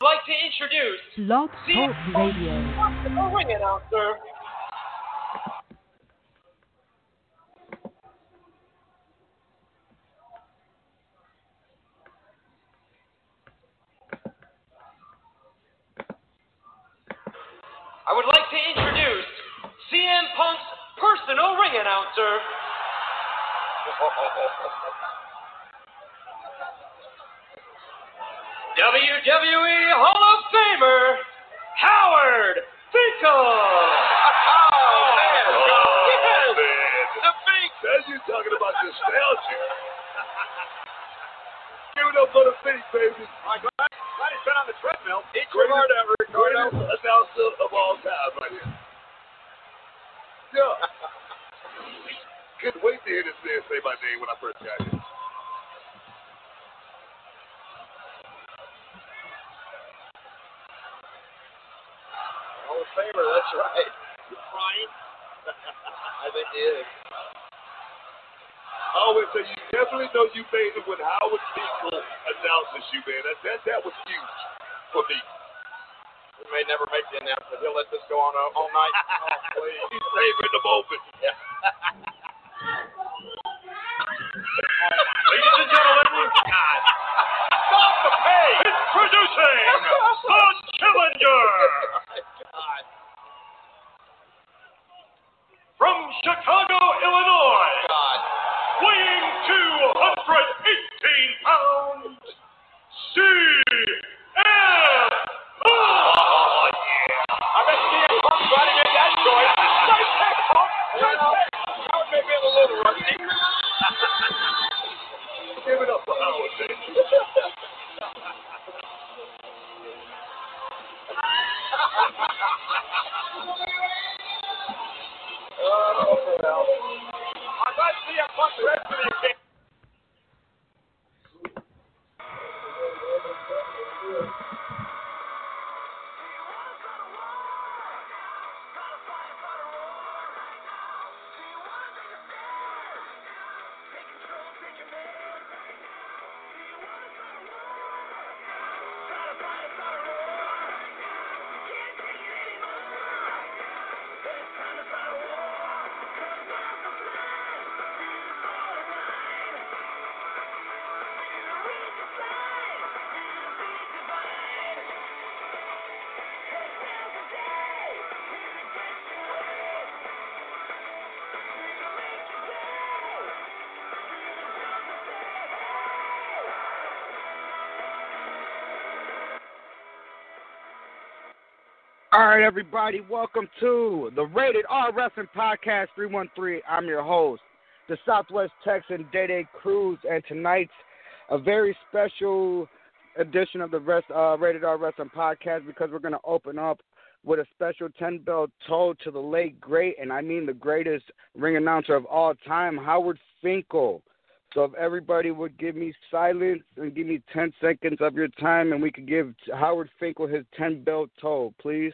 like to introduce Blog Talk Radio. Ring announcer. I would like to introduce CM Punk's personal ring announcer. WWE Hall of Famer, Howard Finkel. The Fink. Now you talking about nostalgia. Give it up for the Fink, baby. I'm glad he's been on the treadmill. Greatest announcer of all time, right here. Yeah. Couldn't wait to hear this man say my name when I first got here. Hall of Famer, that's right. You're crying? I think he is. I always say you definitely know you made it when Howard Finkel announces you, man. That was huge for me. He may never make the announcement. He'll let this go on all night. Oh, please. He's savoring the moment. Yeah. Ladies and gentlemen, stop the pace! Introducing the Challenger! God. From Chicago, Illinois, God. weighing 218 pounds, CM Punk! Oh, yeah! I bet CM Punk's trying to get that choice. Nice pick, Punk! Nice pick! Howard may be a little rusty. Give it up for Howard, baby. Oh, well. I'd like to see him punch the rest of these kids. All right, everybody, welcome to the Rated R Wrestling Podcast 313. I'm your host, the Southwest Texan Day Cruz, and tonight's a very special edition of the Rated R Wrestling Podcast because we're going to open up with a special 10-bell toll to the late great, and I mean the greatest ring announcer of all time, Howard Finkel. So if everybody would give me silence and give me 10 seconds of your time, and we could give Howard Finkel his 10-bell toll, please.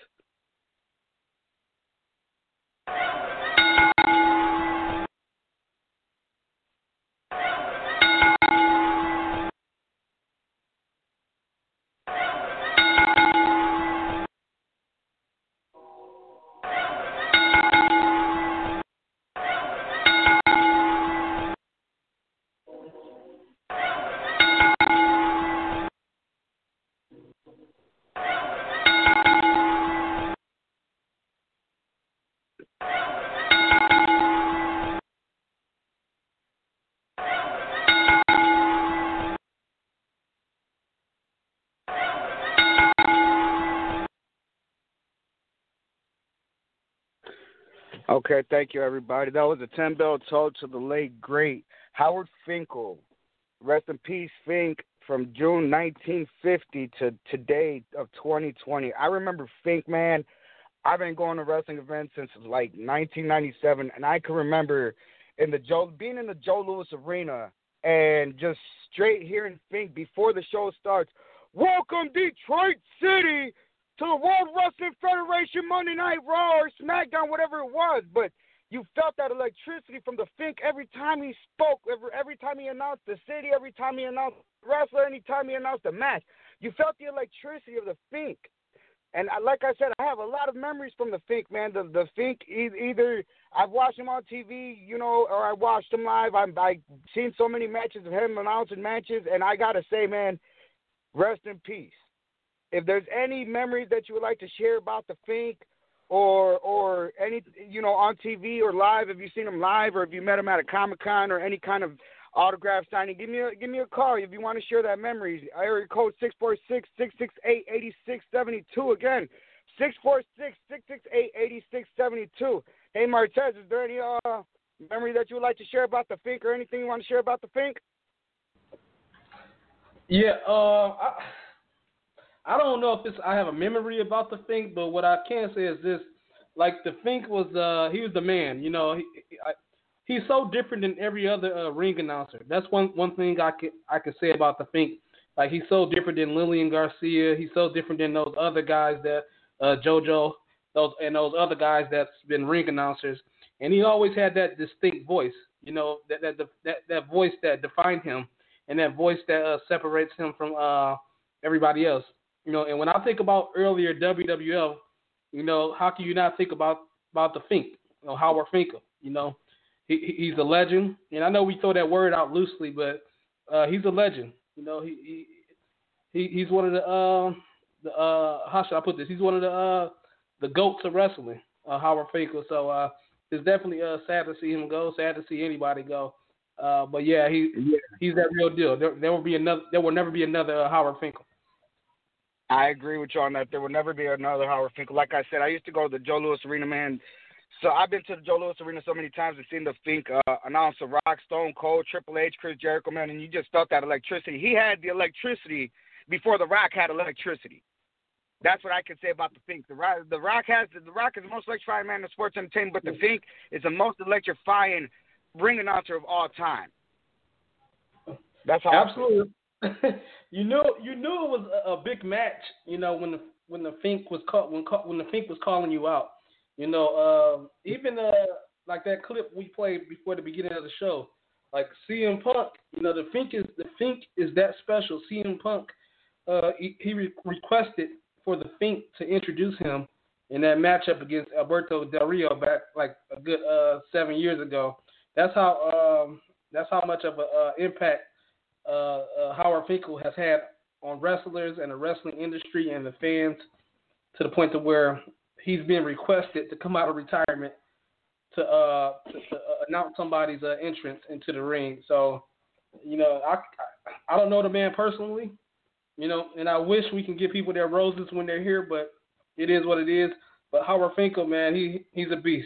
Okay, thank you, everybody. That was a 10-bell toll to the late, great Howard Finkel. Rest in peace, Fink, from June 1950 to today of 2020. I remember Fink, man. I've been going to wrestling events since like 1997, and I can remember being in the Joe Louis Arena and just straight hearing Fink before the show starts. Welcome, Detroit City, to the World Wrestling Federation Monday Night Raw or SmackDown, whatever it was. But you felt that electricity from the Fink every time he spoke, every time he announced the city, every time he announced the wrestler, any time he announced a match. you felt the electricity of the Fink. And like I said, I have a lot of memories from the Fink, man. The Fink, either I've watched him on TV, you know, or I watched him live. I've seen so many matches of him announcing matches, and I got to say, man, rest in peace. If there's any memories that you would like to share about the Fink or any, you know, on TV or live, if you've seen him live or if you met him at a Comic-Con or any kind of autograph signing, give me a call if you want to share that memory. Area code 646-668-8672. Again, 646-668-8672. Hey, Martez, is there any memory that you would like to share about the Fink or anything you want to share about the Fink? Yeah, I don't know if I have a memory about the Fink, but what I can say is this: like the Fink was, he was the man. You know, he's so different than every other ring announcer. That's one thing I could say about the Fink. Like, he's so different than Lillian Garcia. He's so different than those other guys that JoJo, those other guys that's been ring announcers. And he always had that distinct voice. You know, that voice that defined him, and that voice that separates him from everybody else. You know, and when I think about earlier WWF, you know, how can you not think about the Fink? You know, Howard Finkel. You know, he's a legend, and I know we throw that word out loosely, but he's a legend. You know, he's one of the how should I put this? He's one of the goats of wrestling, Howard Finkel. So it's definitely sad to see him go. Sad to see anybody go. But yeah, he's that real deal. There will never be another Howard Finkel. I agree with you on that. There will never be another Howard Finkel. Like I said, I used to go to the Joe Louis Arena, man. So I've been to the Joe Louis Arena so many times and seen the Fink announce The Rock, Stone Cold, Triple H, Chris Jericho, man, and you just felt that electricity. He had the electricity before The Rock had electricity. That's what I can say about the Fink. The Rock is the most electrifying man in sports entertainment, but the Fink is the most electrifying ring announcer of all time. That's how. Absolutely. You knew it was a big match. You know, when the Fink was when the Fink was calling you out. You know, even like that clip we played before the beginning of the show, like CM Punk. You know, the Fink is that special. CM Punk, he requested for the Fink to introduce him in that matchup against Alberto Del Rio back like a good 7 years ago. That's how much of an impact Howard Finkel has had on wrestlers and the wrestling industry and the fans, to the point to where he's been requested to come out of retirement to announce somebody's entrance into the ring. So, you know, I don't know the man personally, you know, and I wish we can give people their roses when they're here, but it is what it is. But Howard Finkel, man, he's a beast.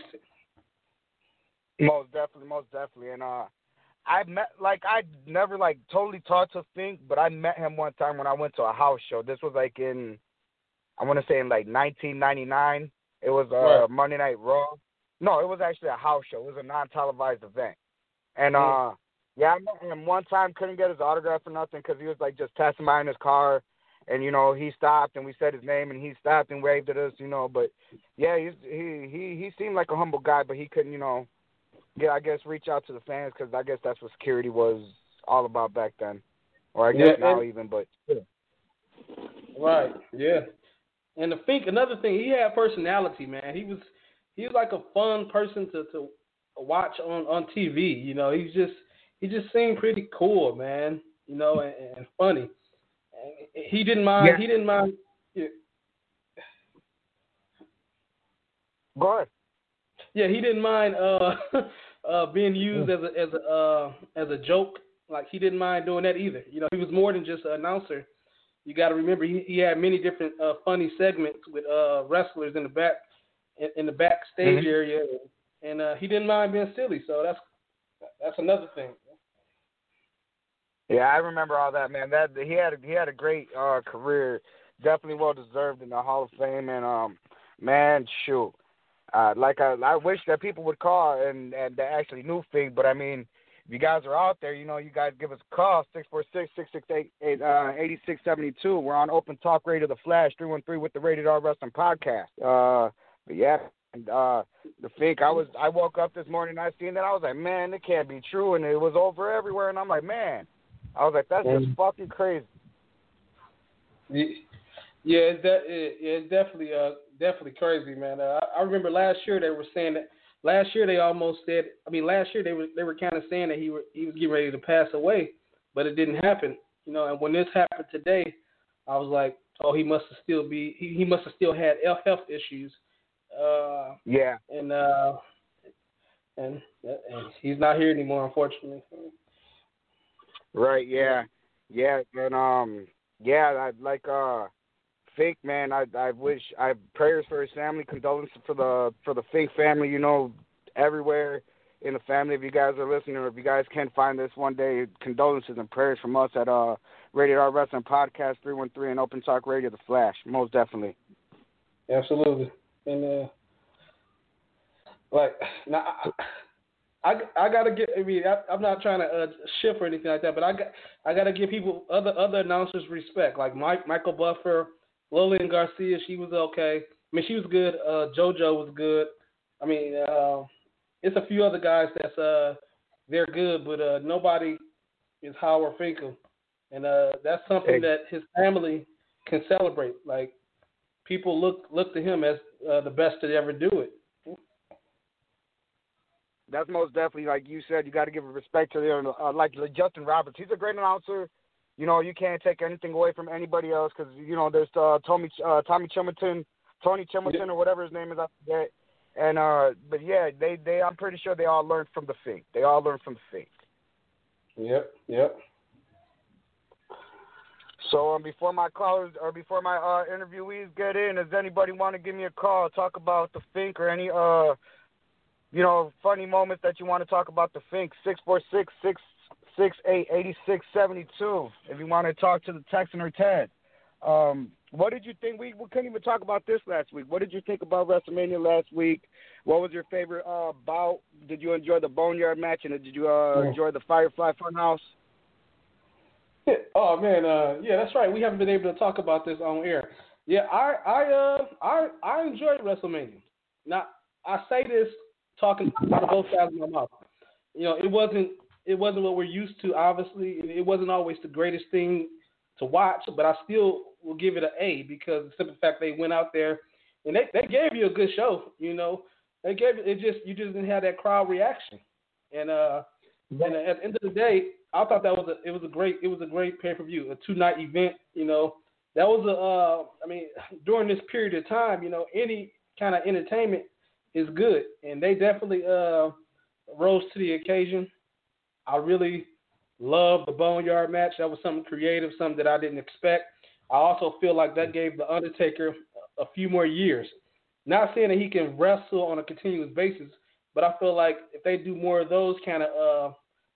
Most definitely. And I never totally talked to Fink, but I met him one time when I went to a house show. This was I want to say in 1999. It was right. Monday Night Raw. No, it was actually a house show. It was a non-televised event. And I met him one time. Couldn't get his autograph or nothing because he was just passing by in his car, and he stopped and we said his name and he stopped and waved at us, But yeah, he seemed like a humble guy, but he couldn't, I guess reach out to the fans because I guess that's what security was all about back then, or I guess now even. But yeah. Right, yeah. And the Fink, another thing, he had personality, man. He was like a fun person to watch on TV. He just seemed pretty cool, man. And funny. And he didn't mind. Yeah. He didn't mind. Yeah. Go ahead. Yeah, he didn't mind being used as a joke. Like, he didn't mind doing that either. He was more than just an announcer. You got to remember, he had many different funny segments with wrestlers in the backstage area, and he didn't mind being silly. So that's another thing. Yeah, I remember all that, man. That he had a great career, definitely well deserved in the Hall of Fame, and man, shoot, I wish that people would call and they actually knew Fink, but I mean, if you guys are out there, you guys give us a call, 646-668-8672. We're on Open Talk Radio, The Flash, 313 with the Rated R Wrestling Podcast. But yeah, the Fink, I woke up this morning and I seen that. I was like, man, it can't be true. And it was over everywhere. And I'm like, man, I was like, that's just fucking crazy. Yeah, it's definitely crazy, man. I remember last year they were saying that. Last year they almost said. I mean, last year they were kind of saying that he was getting ready to pass away, but it didn't happen. You know, and when this happened today, I was like, oh, he must have still had health issues. Yeah. And he's not here anymore, unfortunately. Right. Yeah. Yeah. And I like Fink, man. I wish prayers for his family, condolences for the Fink family. You know, everywhere in the family. If you guys are listening, or if you guys can find this one day, condolences and prayers from us at Rated R Wrestling Podcast 313 and Open Talk Radio, The Flash. Most definitely. Absolutely. And like now, I gotta get. I mean, I'm not trying to shift or anything like that, but I gotta give people other announcers respect, like Michael Buffer, Lillian Garcia. She was okay. I mean, she was good. JoJo was good. I mean, it's a few other guys that's they're good, but nobody is Howard Finkel, and that's something that his family can celebrate. Like, people look to him as the best to ever do it. That's most definitely, like you said, you got to give respect to them. Like Justin Roberts, he's a great announcer. You know, you can't take anything away from anybody else because, you know, there's Tony Chimilton, or whatever his name is, I forget. And but yeah, they I'm pretty sure they all learned from the Fink. Yep. So before my interviewees get in, does anybody want to give me a call, talk about the Fink or any you know, funny moments that you want to talk about the Fink? 646-668-8672. If you want to talk to the Texan or Ted. What did you think? We couldn't even talk about this last week. What did you think about WrestleMania last week? What was your favorite bout? Did you enjoy the Boneyard match, and did you enjoy the Firefly Funhouse? Oh man, yeah, that's right. We haven't been able to talk about this on air. Yeah, I enjoyed WrestleMania. Now, I say this talking out of both sides of my mouth. You know, it wasn't what we're used to. Obviously, it wasn't always the greatest thing to watch, but I still will give it an A because of the simple fact they went out there and they gave you a good show. You know, they gave you just didn't have that crowd reaction. And at the end of the day, I thought it was a great pay-per-view, a 2-night event. You know, that was I mean, during this period of time, you know, any kind of entertainment is good, and they definitely rose to the occasion. I really love the Boneyard match. That was something creative, something that I didn't expect. I also feel like that gave The Undertaker a few more years. Not saying that he can wrestle on a continuous basis, but I feel like if they do more of those kind of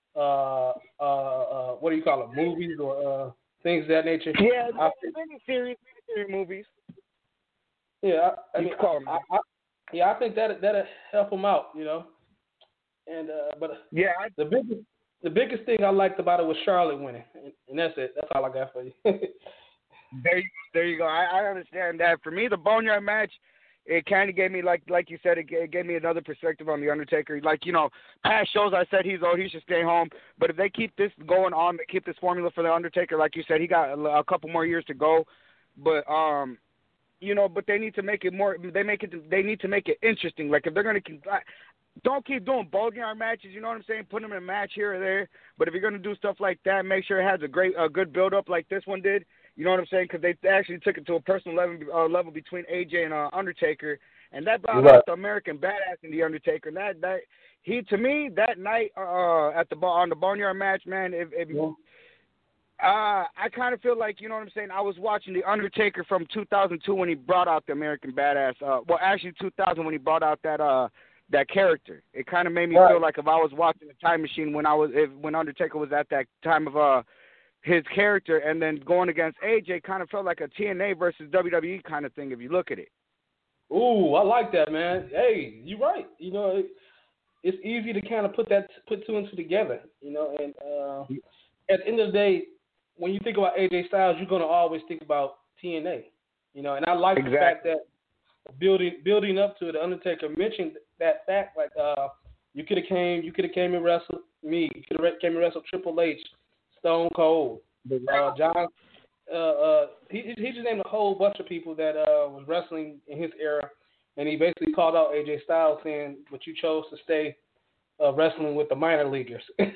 what do you call it, movies or things of that nature. Yeah, miniseries movies. Yeah, I think that'll help him out, you know. And but yeah, the biggest thing I liked about it was Charlotte winning, and that's it. That's all I got for you. There you go. I understand that. For me, the Boneyard match, it kind of gave me, like you said, it gave me another perspective on The Undertaker. Like, you know, past shows I said he's old, he should stay home. But if they keep this going on, they keep this formula for The Undertaker, like you said, he got a couple more years to go. But you know, but they need to make it more. They need to make it interesting. Like, if they're gonna don't keep doing Boneyard matches. You know what I'm saying? Put them in a match here or there. But if you're gonna do stuff like that, make sure it has a good build up like this one did. You know what I'm saying? Because they actually took it to a personal level between AJ and Undertaker, and that brought out the American Badass in the Undertaker. And that he, to me, that night on the Boneyard match, man. I kind of feel like, you know what I'm saying, I was watching The Undertaker from 2002 when he brought out the American Badass. Well, actually 2000 when he brought out that character. It kind of made me feel like if I was watching a time machine when Undertaker was at that time of his character, and then going against AJ kind of felt like a TNA versus WWE kind of thing if you look at it. Ooh, I like that, man. Hey, you're right. You know, it's easy to kind of put two and two together, you know, and at the end of the day, when you think about AJ Styles, you're going to always think about TNA, you know, and I like the fact that building up to it, The Undertaker mentioned that fact, like, you could have came and wrestled me, you could have came and wrestled Triple H, Stone Cold, he just named a whole bunch of people that was wrestling in his era, and he basically called out AJ Styles saying, "But you chose to stay wrestling with the minor leaguers." Right,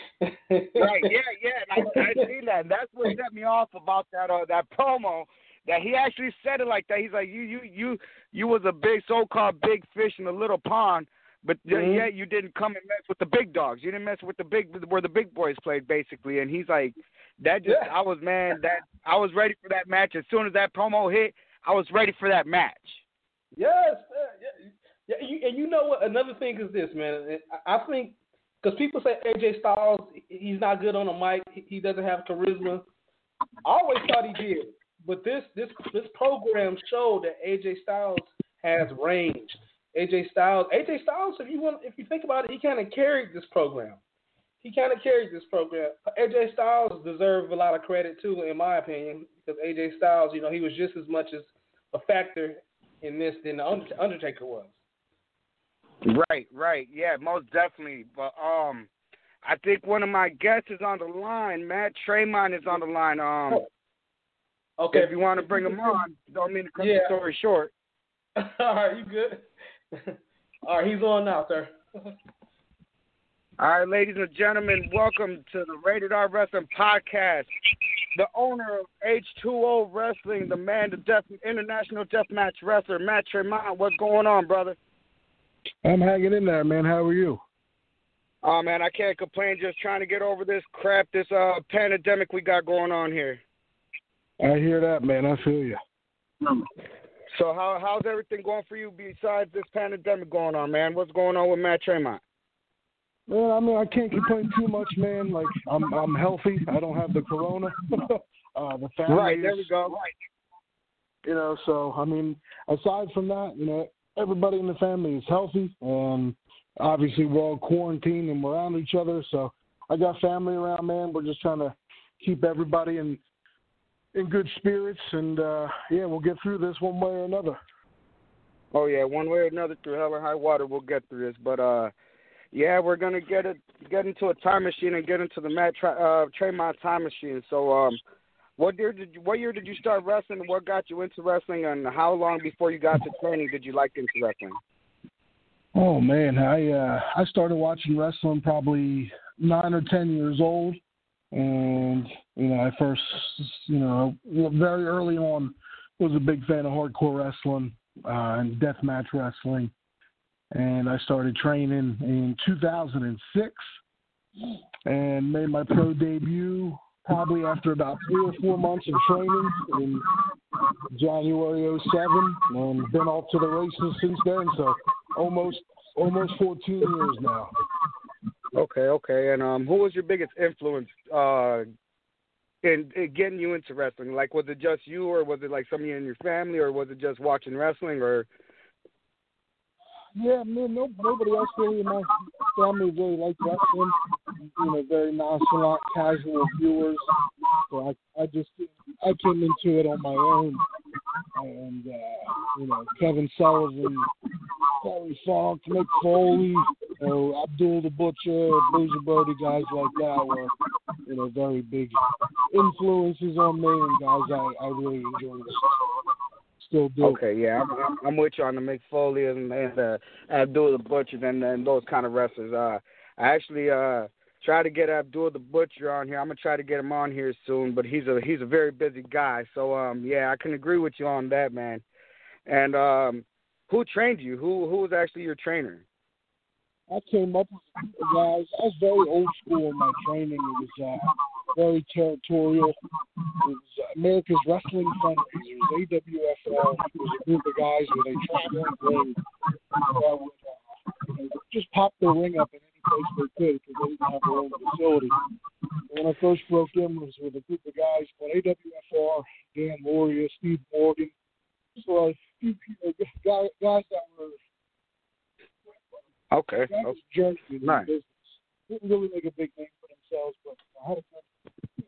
yeah. And I seen that. And that's what set me off about that promo. That he actually said it like that. He's like, you was a big so-called big fish in a little pond, but yet you didn't come and mess with the big dogs. You didn't mess with where the big boys played, basically. And he's like, that just I was ready for that match. As soon as that promo hit, I was ready for that match. Yes, yeah. And you know what? Another thing is this, man. I think because people say AJ Styles, he's not good on the mic. He doesn't have charisma. I always thought he did. But this program showed that AJ Styles has range. AJ Styles, if you think about it, he kind of carried this program. AJ Styles deserves a lot of credit too, in my opinion, because AJ Styles, he was just as much as a factor in this than the Undertaker was. Right. Yeah, most definitely. But I think one of my guests is on the line. Matt Tremont is on the line. Okay. If you want to bring him on, don't mean to cut the story short. All right, you good? All right, he's on now, sir. All right, ladies and gentlemen, welcome to the Rated R Wrestling Podcast. The owner of H2O Wrestling, the man, the international deathmatch wrestler, Matt Tremont. What's going on, brother? I'm hanging in there, man. How are you? Oh, man, I can't complain. Just trying to get over this crap, this pandemic we got going on here. I hear that, man. I feel you. So how's everything going for you besides this pandemic going on, man? What's going on with Matt Tremont? Well, I mean, I can't complain too much, man. Like, I'm healthy. I don't have the corona. The family right, there we go. Right. So, I mean, aside from that, everybody in the family is healthy, and obviously we're all quarantined and we're around each other. So I got family around, man. We're just trying to keep everybody in good spirits, and we'll get through this one way or another. Oh yeah, one way or another, through hell or high water, we'll get through this. But we're gonna get into a time machine and get into the Matt Tremont time machine. So, what year did you start wrestling? What got you into wrestling, and how long before you got to training did you like into wrestling? Oh man, I started watching wrestling probably 9 or 10 years old. And, I first, very early on was a big fan of hardcore wrestling and deathmatch wrestling. And I started training in 2006 and made my pro debut probably after about 3 or 4 months of training in January 2007, and been off to the races since then. So almost 14 years now. Okay. And who was your biggest influence in getting you into wrestling? Like, was it just you, or was it like somebody in your family, or was it just watching wrestling, or? Yeah, man, nobody else really in my family really liked wrestling. Very nonchalant, casual viewers. So I came into it on my own. And, Kevin Sullivan, Terry Funk, Mick Foley, Abdul the Butcher, Bruiser Brody, guys like that were, very big influences on me, and guys I really enjoy still do. Okay, yeah, I'm with you on the Mick Foley and Abdul the Butcher and those kind of wrestlers. I actually try to get Abdul the Butcher on here. I'm gonna try to get him on here soon, but he's a very busy guy. So I can agree with you on that, man. And who trained you? Who was actually your trainer? I came up with guys. I was very old school in my training. It was very territorial. It was America's Wrestling Fundraiser. It was AWFL. It was a group of guys with a traveling ring. Just pop their ring up in any place they could because they didn't have their own facility. When I first broke in, it was with a group of guys called AWFR, Dan Loria, Steve Morgan. So a few guys that were okay. Journey in nice. Business. Didn't really make a big name for themselves, but I had a good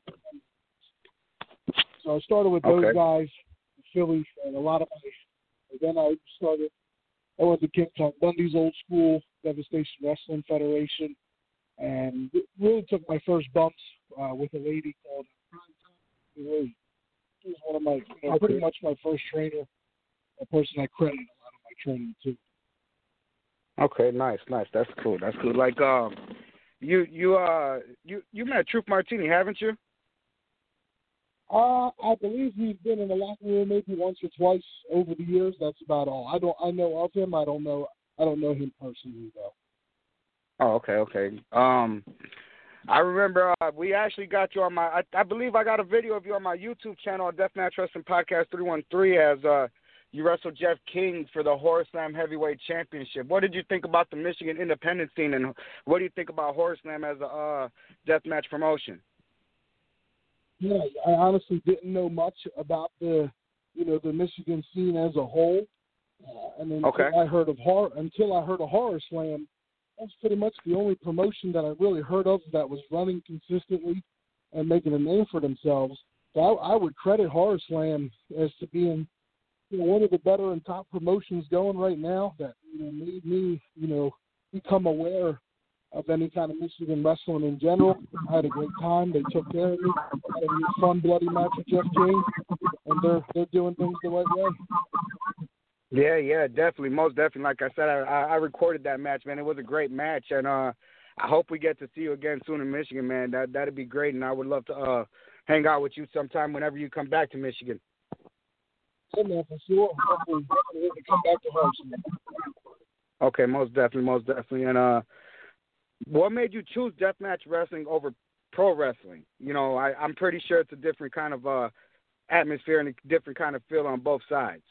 base. So I started with those guys in Philly, and a lot of my. Then I went to King Kong Bundy's old school Devastation Wrestling Federation, and really took my first bumps with a lady called Lee. He was one of my, pretty much my first trainer, a person I credit a lot of my training to. Okay, nice. That's cool. Like, you met Truth Martini, haven't you? I believe we've been in the locker room maybe once or twice over the years. That's about all. I know of him. I don't know him personally though. Oh, okay. I remember we actually got you on my. I believe I got a video of you on my YouTube channel, Deathmatch Wrestling Podcast 313, as you wrestled Jeff King for the Horror Slam Heavyweight Championship. What did you think about the Michigan independent scene, and what do you think about Horror Slam as a deathmatch promotion? Yeah, I honestly didn't know much about the Michigan scene as a whole, and until I heard of Horror Slam, that's pretty much the only promotion that I really heard of that was running consistently and making a name for themselves. So I would credit Horror Slam as to being one of the better and top promotions going right now that made me become aware of any kind of Michigan wrestling in general. I had a great time. They took care of me. I had a really fun, bloody match with Jeff King, and they're doing things the right way. Yeah, definitely, most definitely. Like I said, I recorded that match, man. It was a great match, and I hope we get to see you again soon in Michigan, man. That'd be great, and I would love to hang out with you sometime whenever you come back to Michigan. Yeah, man, for sure. Definitely to come back to Harrison. Okay, most definitely. And what made you choose deathmatch wrestling over pro wrestling? I'm pretty sure it's a different kind of atmosphere and a different kind of feel on both sides.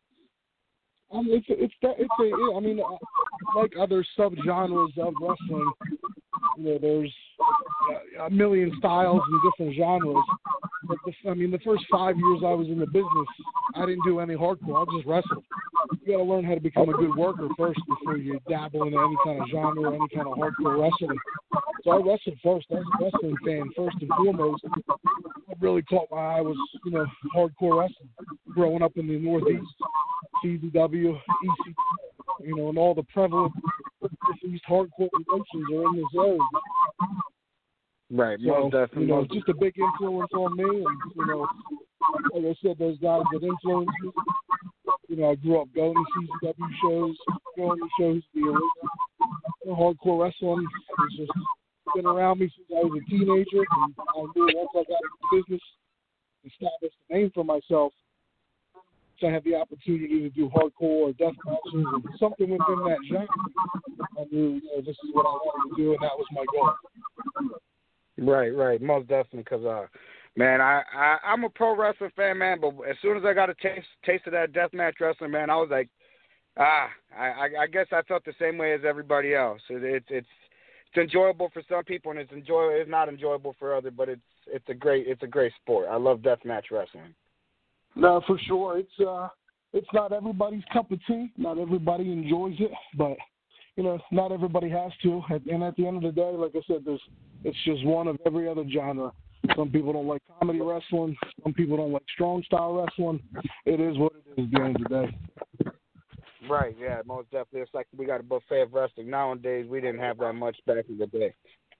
Like other subgenres of wrestling, there's a million styles and different genres. But the first 5 years I was in the business, I didn't do any hardcore. I just wrestled. You got to learn how to become a good worker first before you dabble into any kind of genre or any kind of hardcore wrestling. So I wrestled first. I was a wrestling fan first and foremost. What really caught my eye was, hardcore wrestling. Growing up in the Northeast, CZW, EC, and all the prevalent Northeast hardcore promotions are in this area. Right, so, definitely. Just a big influence on me, and like I said, those guys that influenced me. I grew up going to CZW shows, going to shows, the arena. Hardcore wrestling has just been around me since I was a teenager, and I knew once I got into the business, established a name for myself, so I had the opportunity to do hardcore or death matches and something within that genre. I knew, this is what I wanted to do, and that was my goal. Right, most definitely, because, man, I'm a pro wrestling fan, man, but as soon as I got a taste of that deathmatch wrestling, man, I was like, I guess I felt the same way as everybody else. It's enjoyable for some people, and it's not enjoyable for others, but it's a great sport. I love deathmatch wrestling. No, for sure. It's not everybody's cup of tea. Not everybody enjoys it, but not everybody has to. And at the end of the day, like I said, it's just one of every other genre. Some people don't like comedy wrestling. Some people don't like strong style wrestling. It is what it is at the end of the day. Right, yeah, most definitely. It's like we got a buffet of wrestling. Nowadays, we didn't have that much back in the day.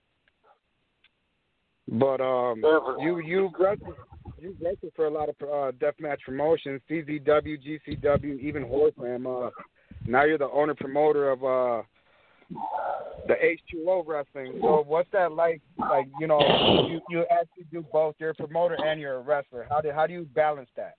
But you wrestled for a lot of deathmatch promotions, CZW, GCW, even Horror Slam. Now you're the owner promoter of the H2O wrestling. So what's that like? Like, you actually do both. You're a promoter and you're a wrestler. How do you balance that?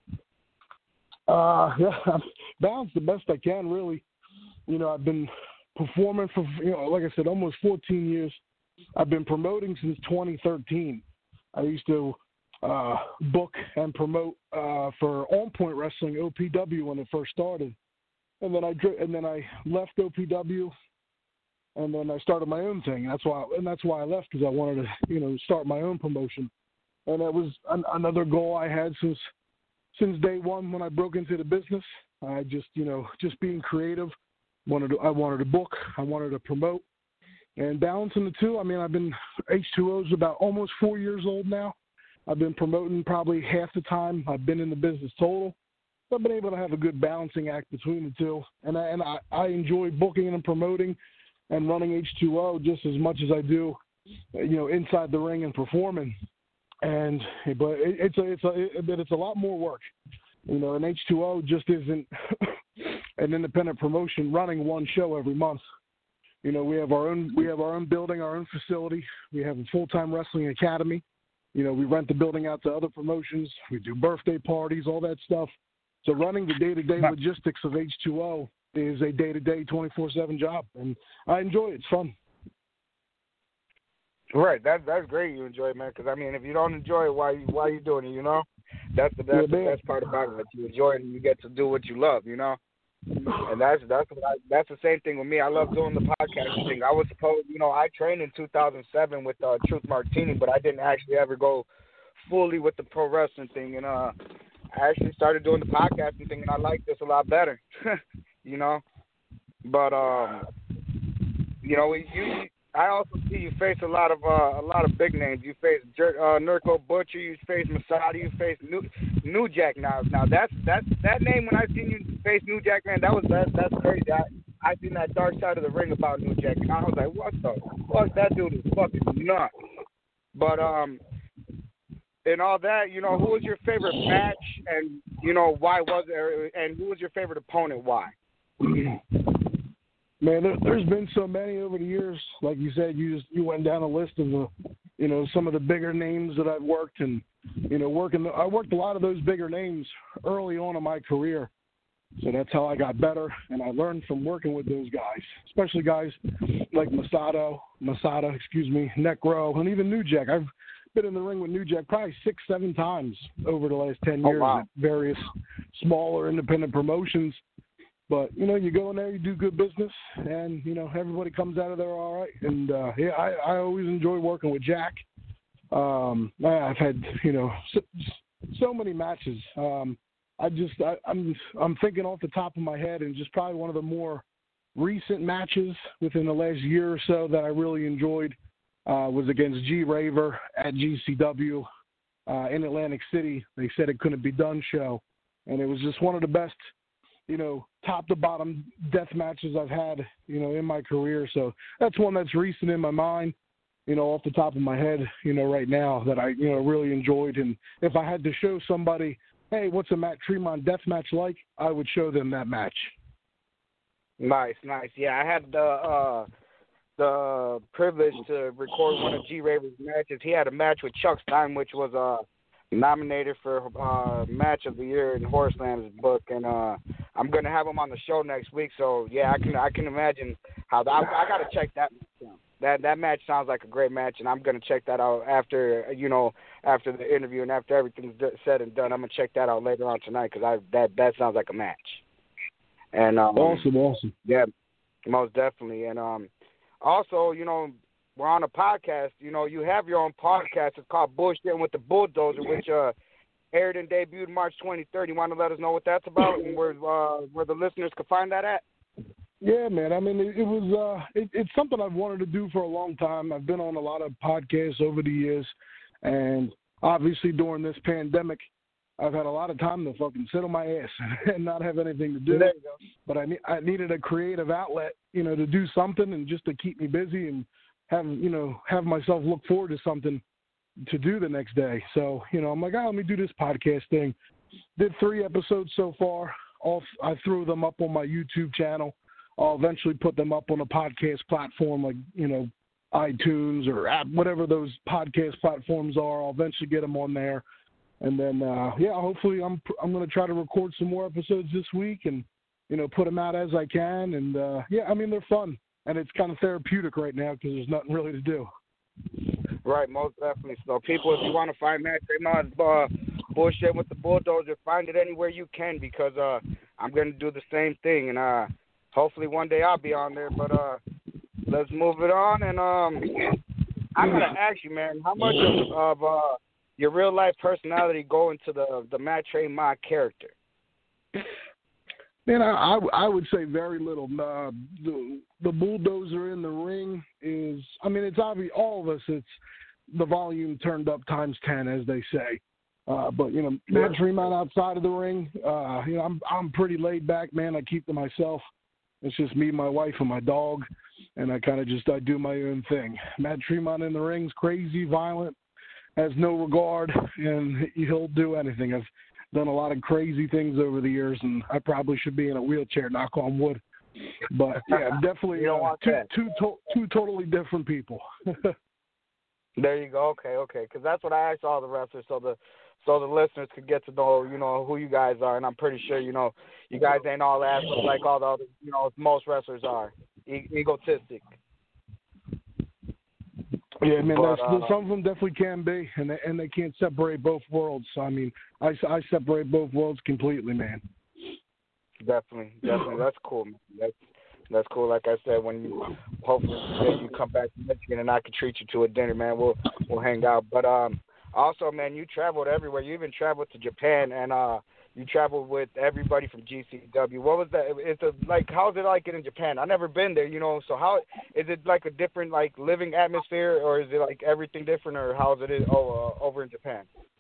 Balance the best I can, really. I've been performing for, like I said, almost 14 years. I've been promoting since 2013. I used to book and promote for On Point Wrestling, OPW, when it first started. And then I left OPW, and then I started my own thing. That's why I left, because I wanted to, start my own promotion. And that was another goal I had since day one when I broke into the business. I just being creative. I wanted to book. I wanted to promote. And balancing the two, I've been, H2O's about almost 4 years old now. I've been promoting probably half the time I've been in the business total. So I've been able to have a good balancing act between the two. And I enjoy booking and promoting and running H2O just as much as I do, inside the ring and performing. but it's a lot more work. You know, and H2O just isn't an independent promotion running one show every month. You know, we have our own building, our own facility. We have a full-time wrestling academy. You know, we rent the building out to other promotions. We do birthday parties, all that stuff. So running the day-to-day logistics of H2O is a day-to-day 24/7 job, and I enjoy it. It's fun. Right, that's great. You enjoy it, man. Because I mean, if you don't enjoy it, why are you doing it? You know, that's the best part about it. That you enjoy it and you get to do what you love. You know, and that's the same thing with me. I love doing the podcasting thing. I was supposed, you know, I trained in 2007 with Truth Martini, but I didn't actually ever go fully with the pro wrestling thing. And I actually started doing the podcasting thing, and I like this a lot better. You know, but you know, I also see you face a lot of big names. You face Nurko Butcher. You face Masada. You face New Jack. Now that's that name. When I seen you face New Jack, man, that's crazy. I seen that dark side of the ring about New Jack, and I was like, what the fuck? That dude is fucking nuts. But and all that, you know, who was your favorite match, and you know why was it, and who was your favorite opponent? Why? Man, there's been so many over the years. Like you said, you went down a list of the, you know, some of the bigger names that I've worked, and you know, I worked a lot of those bigger names early on in my career. So that's how I got better, and I learned from working with those guys, especially guys like Masada, Necro, and even New Jack. I've been in the ring with New Jack probably 6-7 times over the last 10 years at various smaller independent promotions. But, you know, you go in there, you do good business, and, you know, everybody comes out of there all right. And, yeah, I always enjoy working with Jack. I've had, you know, so many matches. I'm thinking off the top of my head, and just probably one of the more recent matches within the last year or so that I really enjoyed was against G Raver at GCW in Atlantic City. They said it couldn't be done show, and it was just one of the best, you know, top to bottom death matches I've had, you know, in my career. So that's one that's recent in my mind, you know, off the top of my head, you know, right now that I, you know, really enjoyed. And if I had to show somebody, hey, what's a Matt Tremont death match like, I would show them that match. Nice. Yeah, I had the privilege to record one of G Raver's matches. He had a match with Chuck Stein, which was nominated for Match of the Year in Horseland's book, and I'm gonna have him on the show next week. So yeah, I can imagine how I gotta check that match out. That match sounds like a great match, and I'm gonna check that out after the interview and after everything's said and done. I'm gonna check that out later on tonight because that sounds like a match. And awesome. Yeah, most definitely. And also, you know, we're on a podcast. You know, you have your own podcast. It's called Bullshitting with the Bulldozer, which aired and debuted March 23rd. You want to let us know what that's about and where the listeners can find that at? Yeah, man. I mean, it was it's something I've wanted to do for a long time. I've been on a lot of podcasts over the years, and obviously during this pandemic, I've had a lot of time to fucking sit on my ass and not have anything to do. But I needed a creative outlet, you know, to do something and just to keep me busy and have myself look forward to something to do the next day. So, you know, I'm like, let me do this podcast thing. Did 3 episodes so far. I threw them up on my YouTube channel. I'll eventually put them up on a podcast platform like, you know, iTunes or whatever those podcast platforms are. I'll eventually get them on there. And then, hopefully I'm going to try to record some more episodes this week and, you know, put them out as I can. And, I mean, they're fun. And it's kind of therapeutic right now because there's nothing really to do. Right, most definitely. So, people, if you want to find Matt Tremont Bullshit with the Bulldozer, find it anywhere you can because I'm going to do the same thing. And hopefully one day I'll be on there. But let's move it on. And I'm going to ask you, man, how much of your real-life personality go into the Matt Tremont character? Man, I would say very little. The Bulldozer in the ring is, I mean, it's obvious, all of us, it's the volume turned up times 10, as they say. But, you know, Matt Tremont outside of the ring, you know, I'm pretty laid back, man. I keep to myself. It's just me, my wife, and my dog, and I kind of I do my own thing. Matt Tremont in the ring's crazy, violent, has no regard, and he'll do anything. I've done a lot of crazy things over the years, and I probably should be in a wheelchair, knock on wood. But, yeah, definitely two totally different people. There you go. Okay. Because that's what I asked all the wrestlers, so the listeners could get to know, who you guys are. And I'm pretty sure, you guys ain't all assholes like all the other, most wrestlers are. Egotistic. Yeah, man, some of them definitely can be, and they can't separate both worlds. So, I mean, I separate both worlds completely, man. Definitely. That's cool, man. That's cool. Like I said, when hopefully you come back to Michigan and I can treat you to a dinner, man, we'll hang out. But also, man, you traveled everywhere. You even traveled to Japan, and you traveled with everybody from GCW. What was that? How's it like in Japan? I've never been there, So how is it like a different living atmosphere, or is it like everything different, or how's it over in Japan?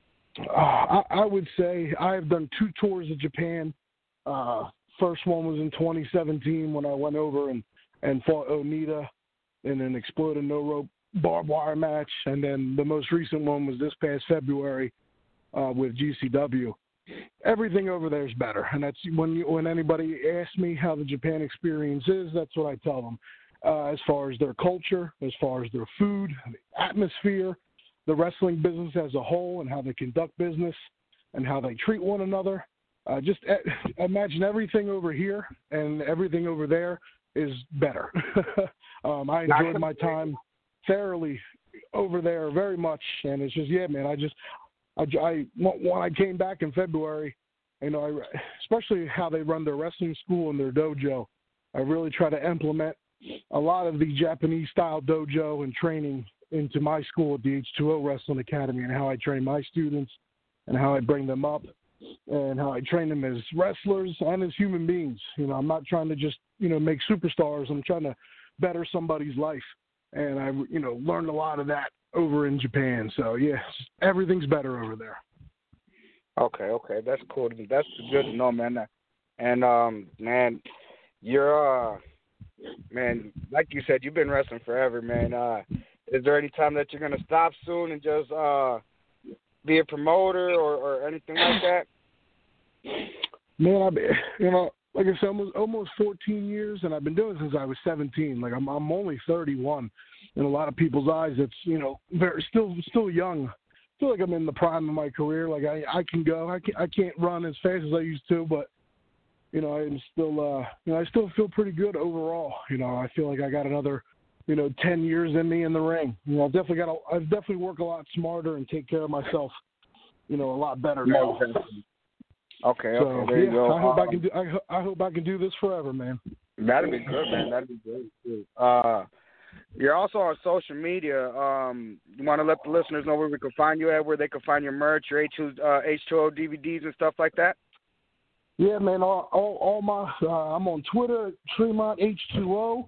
I would say I have done 2 tours of Japan. First one was in 2017 when I went over and fought Onita in an exploded no-rope barbed wire match. And then the most recent one was this past February with GCW. Everything over there is better. And that's when anybody asks me how the Japan experience is, that's what I tell them. As far as their culture, as far as their food, the atmosphere, the wrestling business as a whole and how they conduct business and how they treat one another. Just imagine everything over here and everything over there is better. I enjoyed my time thoroughly over there very much, and it's just, yeah, man, when I came back in February, especially how they run their wrestling school and their dojo, I really try to implement a lot of the Japanese-style dojo and training into my school at the H2O Wrestling Academy, and how I train my students and how I bring them up. And how I train them as wrestlers and as human beings. I'm not trying to just, make superstars. I'm trying to better somebody's life. And I, learned a lot of that over in Japan. So, yeah, everything's better over there. Okay. That's cool. That's good to know, man. And, man, you're, man, like you said, you've been wrestling forever, man. Is there any time that you're going to stop soon and just be a promoter or anything like that? Man, like I said, almost 14 years, and I've been doing it since I was 17. Like I'm only 31. In a lot of people's eyes, it's very still young. I feel like I'm in the prime of my career. Like I can go. I can't run as fast as I used to, but I'm still I still feel pretty good overall. I feel like I got another 10 years in me in the ring. I've definitely work a lot smarter and take care of myself, a lot better now. Okay, so, there you go. I hope I can do this forever, man. That'd be good, man. That'd be great. You're also on social media. You want to let the listeners know where we can find you at, where they can find your merch, your H2O DVDs and stuff like that? Yeah, man. All my I'm on Twitter, Tremont H2O.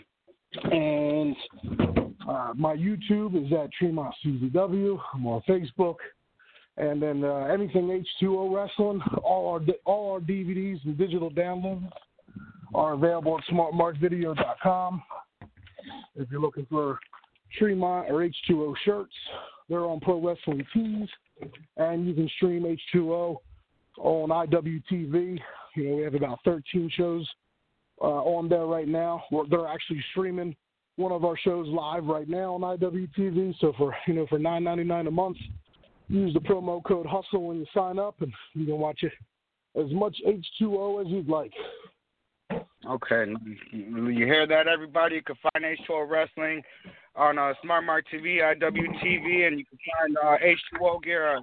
And my YouTube is at Tremont CZW. I'm on Facebook, and then anything H2O Wrestling. All our DVDs and digital downloads are available at smartmarkvideo.com. If you're looking for Tremont or H2O shirts, they're on Pro Wrestling Tees, and you can stream H2O on IWTV. We have about 13 shows on there right now. They're actually streaming one of our shows live right now on IWTV. So for $9.99 a month, use the promo code HUSTLE when you sign up, and you can watch it as much H2O as you'd like. Okay, you hear that, everybody? You can find H2O Wrestling on Smart Mark TV, IWTV, and you can find H2O gear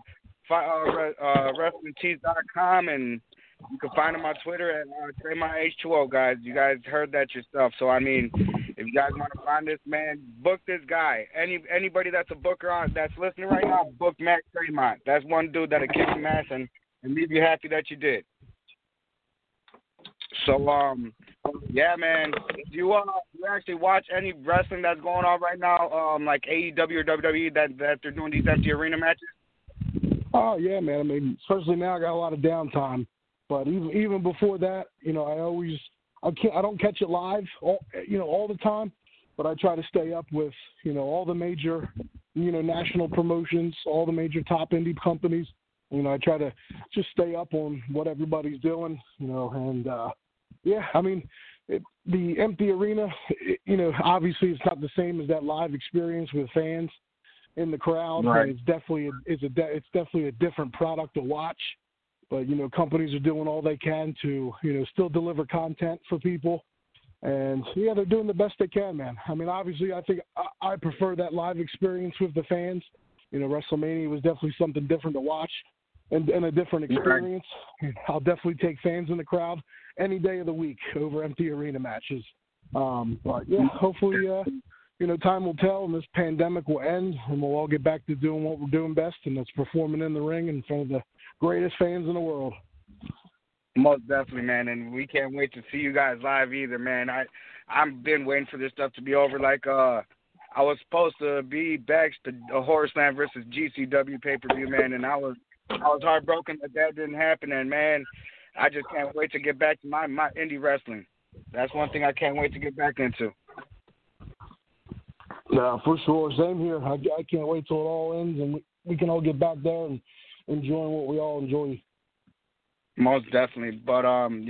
on WrestlingTees.com, and you can find them on Twitter at Tremont H2O, guys. You guys heard that yourself. So, I mean, if you guys want to find this man, book this guy. Anybody that's a booker that's listening right now, book Matt Tremont. That's one dude that'll kick some ass and leave you happy that you did. So, yeah, man. Do you actually watch any wrestling that's going on right now, like AEW or WWE, that they're doing these empty arena matches? Oh, yeah, man. I mean, especially now I got a lot of downtime. But even before that, I don't catch it live, all the time. But I try to stay up with, all the major national promotions, all the major top indie companies. I try to just stay up on what everybody's doing, and the empty arena, obviously it's not the same as that live experience with fans in the crowd. Right. It's definitely a different product to watch. But companies are doing all they can to still deliver content for people, and they're doing the best they can, man. I mean, obviously, I think I prefer that live experience with the fans. WrestleMania was definitely something different to watch and a different experience. Right. I'll definitely take fans in the crowd any day of the week over empty arena matches. But yeah, hopefully, time will tell and this pandemic will end and we'll all get back to doing what we're doing best, and that's performing in the ring in front of the greatest fans in the world. Most definitely, man, and we can't wait to see you guys live either, man. I've been waiting for this stuff to be over. Like, I was supposed to be back to a Horseland versus GCW pay-per-view, man, and I was heartbroken that didn't happen, and man, I just can't wait to get back to my indie wrestling. That's one thing I can't wait to get back into. Yeah, for sure. Same here. I can't wait till it all ends and we can all get back there and enjoy what we all enjoy. Most definitely. But,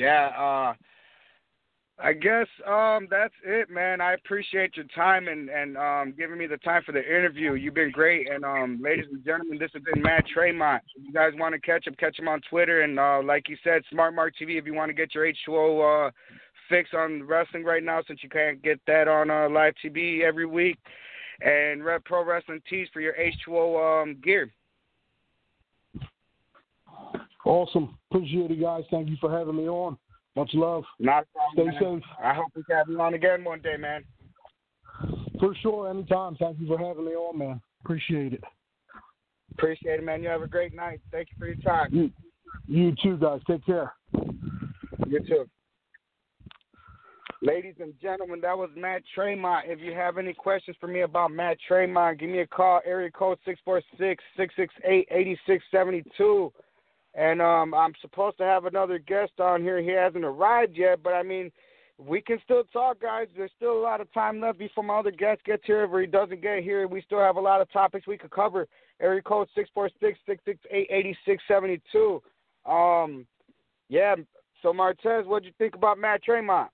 I guess that's it, man. I appreciate your time and giving me the time for the interview. You've been great. And, ladies and gentlemen, this has been Matt Tremont. If you guys want to catch him on Twitter. And like you said, Smart Mark TV, if you want to get your H2O fix on wrestling right now, since you can't get that on live TV every week. And Red Pro Wrestling Tees for your H2O gear. Awesome. Appreciate it, guys. Thank you for having me on. Much love. Not a problem, Stay man. safe. I hope we can have you on again one day, man. For sure, anytime. Thank you for having me on, man. Appreciate it. Appreciate it, man. You have a great night. Thank you for your time. You too, guys. Take care. You too. Ladies and gentlemen, that was Matt Tremont. If you have any questions for me about Matt Tremont, give me a call, area code 646-668-8672. And I'm supposed to have another guest on here. He hasn't arrived yet, but, I mean, we can still talk, guys. There's still a lot of time left before my other guest gets here. If he doesn't get here, we still have a lot of topics we could cover. Area code 646-668-8672. Yeah, so, Martez, what did you think about Matt Tremont?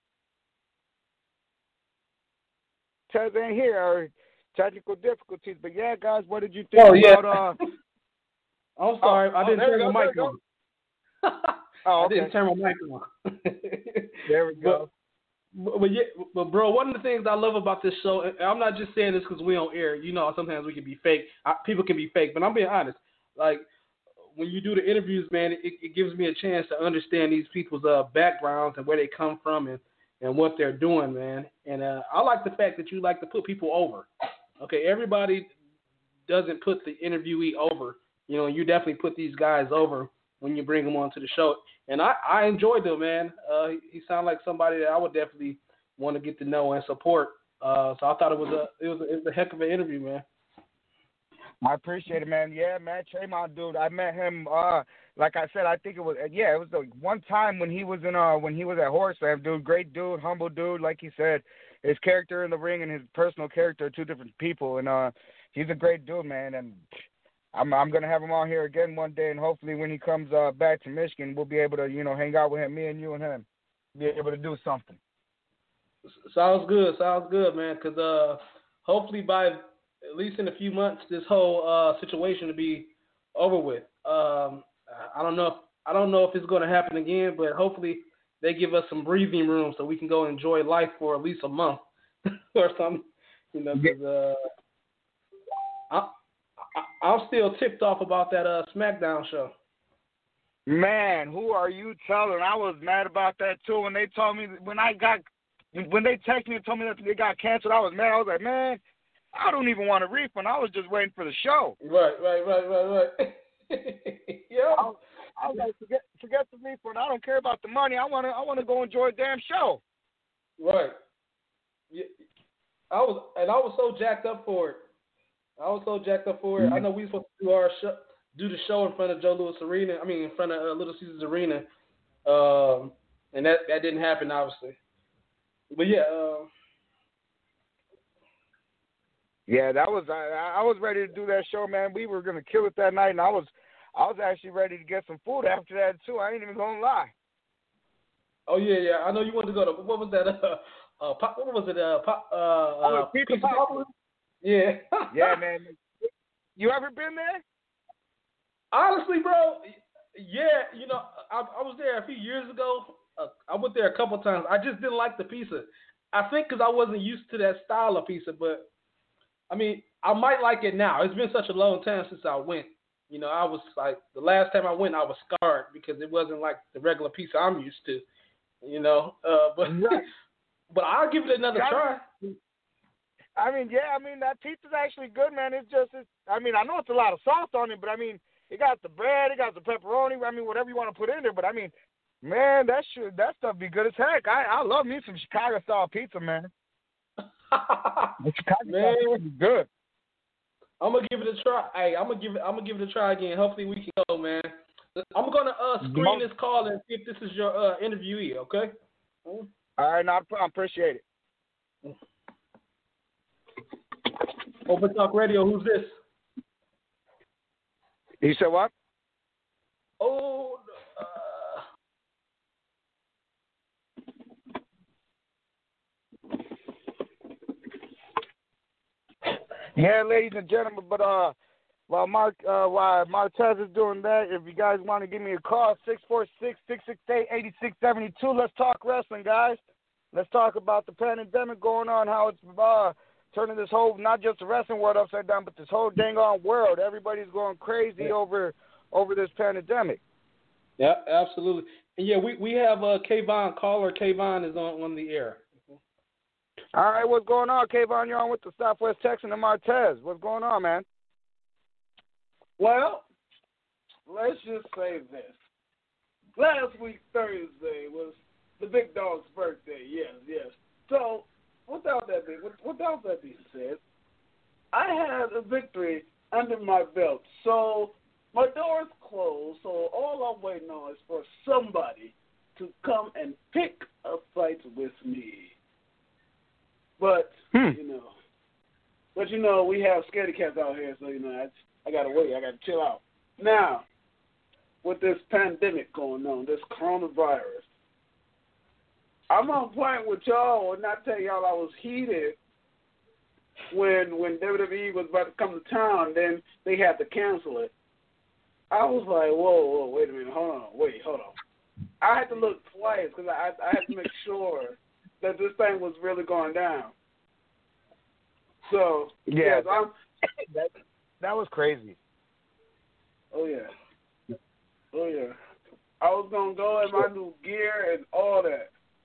Tez ain't here, or technical difficulties. But, yeah, guys, what did you think about I'm sorry, I didn't turn my mic on. Oh, okay. I didn't turn my mic on. There we go. But bro, one of the things I love about this show, and I'm not just saying this because we on air. Sometimes we can be fake. People can be fake, but I'm being honest. Like, when you do the interviews, man, it gives me a chance to understand these people's backgrounds and where they come from and what they're doing, man. And I like the fact that you like to put people over. Okay, everybody doesn't put the interviewee over. You definitely put these guys over when you bring them onto the show. And I enjoyed them, man. He sounded like somebody that I would definitely want to get to know and support. So I thought it was a heck of an interview, man. I appreciate it, man. Yeah, Matt Tremont, dude. I met him. Like I said, I think it was the one time when he was at Horseland, dude. Great dude, humble dude. Like he said, his character in the ring and his personal character are two different people. And he's a great dude, man. And I'm gonna have him on here again one day, and hopefully when he comes back to Michigan, we'll be able to hang out with him, me and you and him, be able to do something. Sounds good, man. Because hopefully by at least in a few months, this whole situation will be over with. I don't know if it's going to happen again, but hopefully they give us some breathing room so we can go enjoy life for at least a month or something. Because I'm still ticked off about that SmackDown show. Man, who are you telling? I was mad about that too. When they told me when they texted me and told me that they got canceled, I was mad. I was like, man, I don't even want a refund. I was just waiting for the show. Right. Yeah. I was like, forget the refund. I don't care about the money. I want to go enjoy a damn show. Right. Yeah. I was so jacked up for it. I know we were supposed to do the show in front of Joe Louis Arena. I mean, in front of Little Caesars Arena, and that didn't happen, obviously. But yeah, Yeah, that was I was ready to do that show, man. We were gonna kill it that night, and I was actually ready to get some food after that too. I ain't even gonna lie. Oh yeah. I know you wanted to go to what was that? What was it? Pizza Pop. Yeah. Yeah, man. You ever been there? Honestly, bro, yeah. You know, I was there a few years ago. I went there a couple times. I just didn't like the pizza. I think because I wasn't used to that style of pizza, but I mean, I might like it now. It's been such a long time since I went. You know, I was like, the last time I went, I was scarred because it wasn't like the regular pizza I'm used to. You know, but right. But I'll give it another try. I mean, yeah, that pizza's actually good, man. I know it's a lot of sauce on it, but I mean, it got the bread, it got the pepperoni. I mean, whatever you want to put in there, but I mean, man, that stuff be good as heck. I love me some Chicago style pizza, man. Man, good. I'm gonna give it a try. Hey, I'm gonna give it a try again. Hopefully we can go, man. I'm gonna screen this call and see if this is your interviewee. Okay. All right, I appreciate it. Open Talk Radio. Who's this? You said what? Oh. Yeah, ladies and gentlemen, but while Martez is doing that, if you guys want to give me a call, 646-668-8672. Let's talk wrestling, guys. Let's talk about the pandemic going on, how it's turning this whole, not just the wrestling world upside down, but this whole dang on world. Everybody's going crazy over this pandemic. Yeah, absolutely. And yeah, we have Kayvon. Caller Kayvon is on the air. All right, what's going on, Kayvon? You're on with the Southwest Texan and Martez. What's going on, man? Well, let's just say this. Last week, Thursday, was the big dog's birthday. Yes. So, without that being said, I had a victory under my belt. So, my door's closed, so all I'm waiting on is for somebody to come and pick a fight with me. But, we have scaredy cats out here, so, I got to wait. I got to chill out. Now, with this pandemic going on, this coronavirus, I'm on point with y'all and not telling y'all I was heated when WWE was about to come to town, then they had to cancel it. I was like, whoa, wait a minute, hold on. I had to look twice because I had to make sure that this thing was really going down. So, yeah, yes, that was crazy. Oh, yeah. I was going to go in my new gear and all that.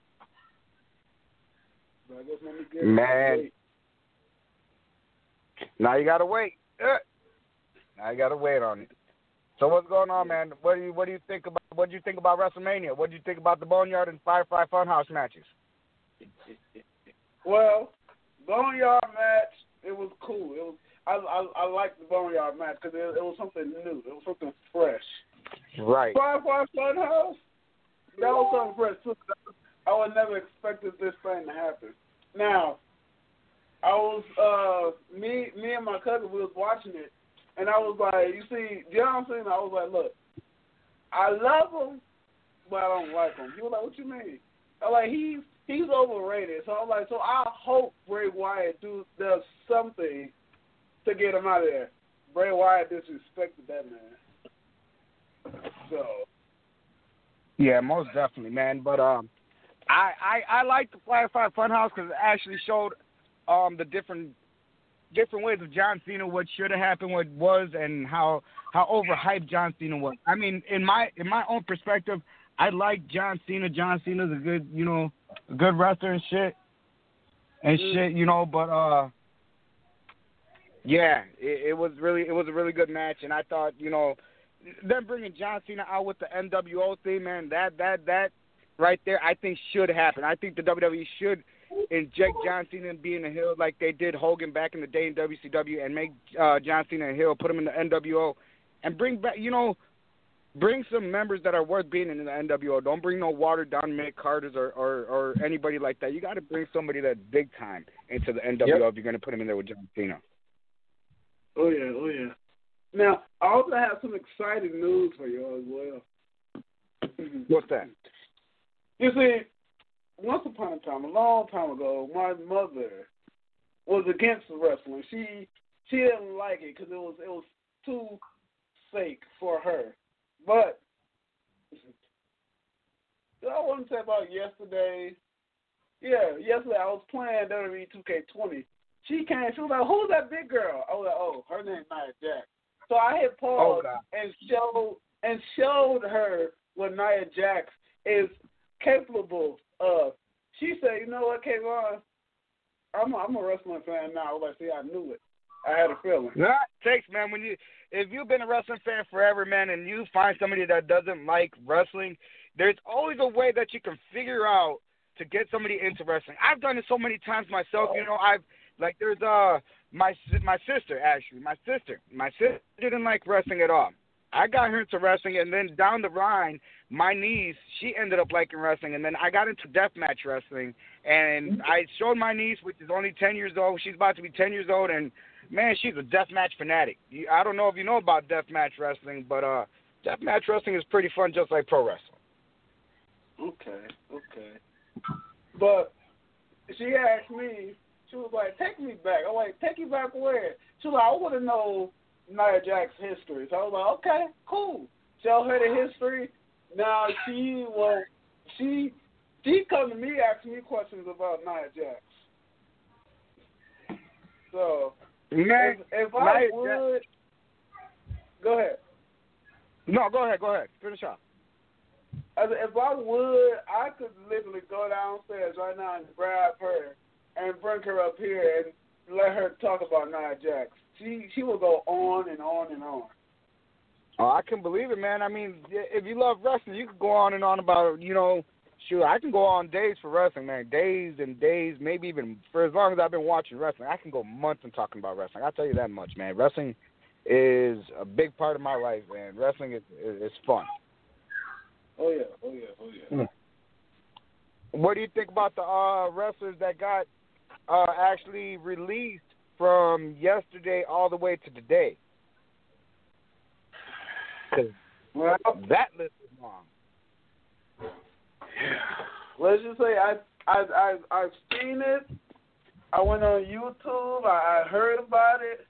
But I guess my new gear Man. Now you got to wait. Now you got to wait on it. So what's going on, man? What do you think about WrestleMania? What do you think about the Boneyard and Firefly Funhouse matches? Well, Boneyard match, it was cool. I liked the Boneyard match because it was something new. It was something fresh. Right. Firefly Funhouse, that was something fresh too. I would never expected this thing to happen. Now, I was me and my cousin, we was watching it, and I was like, you see, John Cena, I was like, look, I love him, but I don't like him. He was like, what you mean? I'm like, he's overrated. So I'm like, so I hope Bray Wyatt does something to get him out of there. Bray Wyatt disrespected that man. So. Yeah, most definitely, man. But I like the Firefly Funhouse because it actually showed the different ways of John Cena, what should have happened, what was, and how overhyped John Cena was. I mean, in my own perspective, I like John Cena. John Cena's a good, a good wrestler and shit. But yeah, it was a really good match, and I thought, them bringing John Cena out with the NWO thing, man, that right there, I think should happen. I think the WWE should inject John Cena and being a heel like they did Hogan back in the day in WCW and make John Cena a heel, put him in the NWO, and bring back, bring some members that are worth being in the NWO. Don't bring no watered down Mick Carters or anybody like that. You got to bring somebody that's big time into the NWO if you're going to put him in there with John Cena. Oh yeah. Now, I also have some exciting news for you as well. What's that? You see, once upon a time, a long time ago, my mother was against wrestling. She didn't like it because it was too fake for her. But I want to say about yesterday. Yeah, yesterday I was playing WWE 2K20. She came. She was like, "Who's that big girl?" I was like, "Oh, her name's Nia Jax." So I hit pause and showed her what Nia Jax is capable of. She said, "You know what, Kayvon? I'm a wrestling fan now." I was like, "See, I knew it. I had a feeling." Nah, it takes, man. If you've been a wrestling fan forever, man, and you find somebody that doesn't like wrestling, there's always a way that you can figure out to get somebody into wrestling. I've done it so many times myself. You know, there's my sister actually. My sister didn't like wrestling at all. I got her into wrestling, and then down the line, my niece, she ended up liking wrestling, and then I got into deathmatch wrestling, and I showed my niece, which is only 10 years old. She's about to be 10 years old, and man, she's a deathmatch fanatic. I don't know if you know about deathmatch wrestling, but deathmatch wrestling is pretty fun, just like pro wrestling. Okay. But she asked me, she was like, "Take me back." I'm like, "Take you back where?" She was like, "I want to know Nia Jax's history." So I was like, "Okay, cool." Tell her the history. Now she come to me asking me questions about Nia Jax. So man, if I would, go ahead. No, go ahead. Finish up. If I would, I could literally go downstairs right now and grab her and bring her up here and let her talk about Nia Jax. She will go on and on and on. Oh, I can believe it, man. I mean, if you love wrestling, you could go on and on about, shoot, I can go on days for wrestling, man. Days and days, maybe even for as long as I've been watching wrestling. I can go months and talking about wrestling. I'll tell you that much, man. Wrestling is a big part of my life, man. Wrestling is fun. Oh, yeah. What do you think about the wrestlers that got actually released from yesterday all the way to today? Because that list is long. Let's just say I've seen it. I went on YouTube. I heard about it.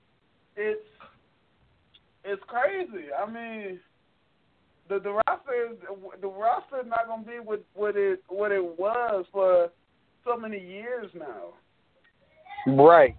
It's crazy. I mean, the roster is not gonna be what it was for so many years now. Right.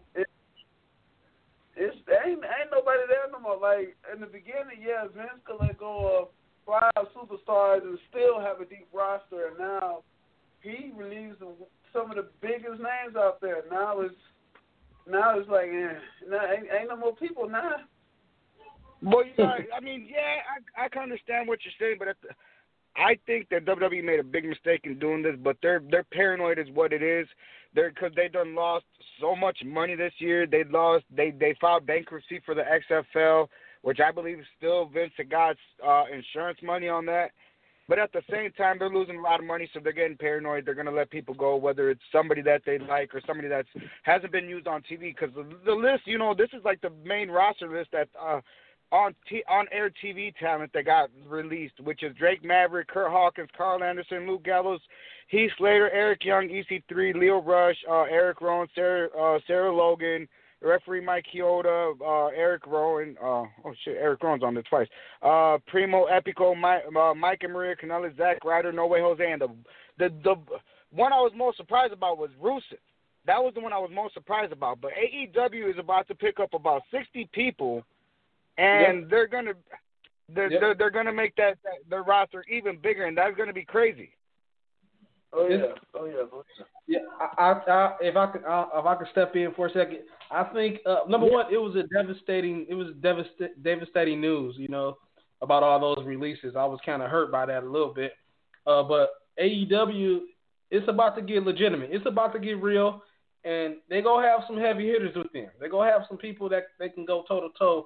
Ain't nobody there no more. Like in the beginning, yeah, Vince could let go of 5 superstars and still have a deep roster, and now he relieves some of the biggest names out there. Now it's like, ain't no more people now. Well, I mean, yeah, I can understand what you're saying, but I think that WWE made a big mistake in doing this, but they're paranoid is what it is. Because they done lost so much money this year. They filed bankruptcy for the XFL, which I believe is still Vince and God's insurance money on that. But at the same time, they're losing a lot of money, so they're getting paranoid. They're going to let people go, whether it's somebody that they like or somebody that hasn't been used on TV. Because the list, this is like the main roster list that on-air TV talent that got released, which is Drake Maverick, Kurt Hawkins, Carl Anderson, Luke Gallows, Heath Slater, Eric Young, EC3, Leo Rush, Eric Rowan, Sarah Logan, referee Mike Chioda, Eric Rowan. Eric Rowan's on there twice. Primo Epico, Mike and Maria Canelli, Zack Ryder, No Way Jose, and the one I was most surprised about was Rusev. That was the one I was most surprised about. But AEW is about to pick up about 60 people. And they're gonna make that their roster even bigger, and that's gonna be crazy. Oh yeah. Yeah, if I could step in for a second, I think number one, it was devastating news, about all those releases. I was kind of hurt by that a little bit, but AEW, it's about to get legitimate. It's about to get real, and they gonna have some heavy hitters with them. They gonna have some people that they can go toe to toe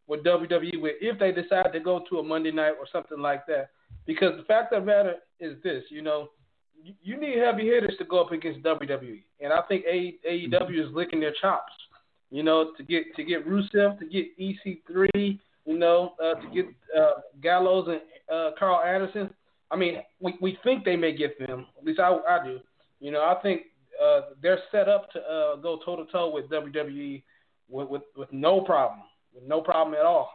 with WWE with if they decide to go to a Monday night or something like that. Because the fact of the matter is this, you know, you need heavy hitters to go up against WWE, and I think AEW is licking their chops. You know, to get Rusev, to get EC3, you know, to get Gallows and Carl Anderson. I mean, we think they may get them. At least I do. You know, I think they're set up to go toe to toe with WWE with no problem, at all.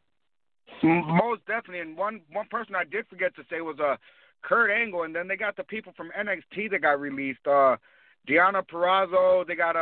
Most definitely. And one person I did forget to say was Kurt Angle, and then they got the people from NXT that got released. Deonna Purrazzo, they got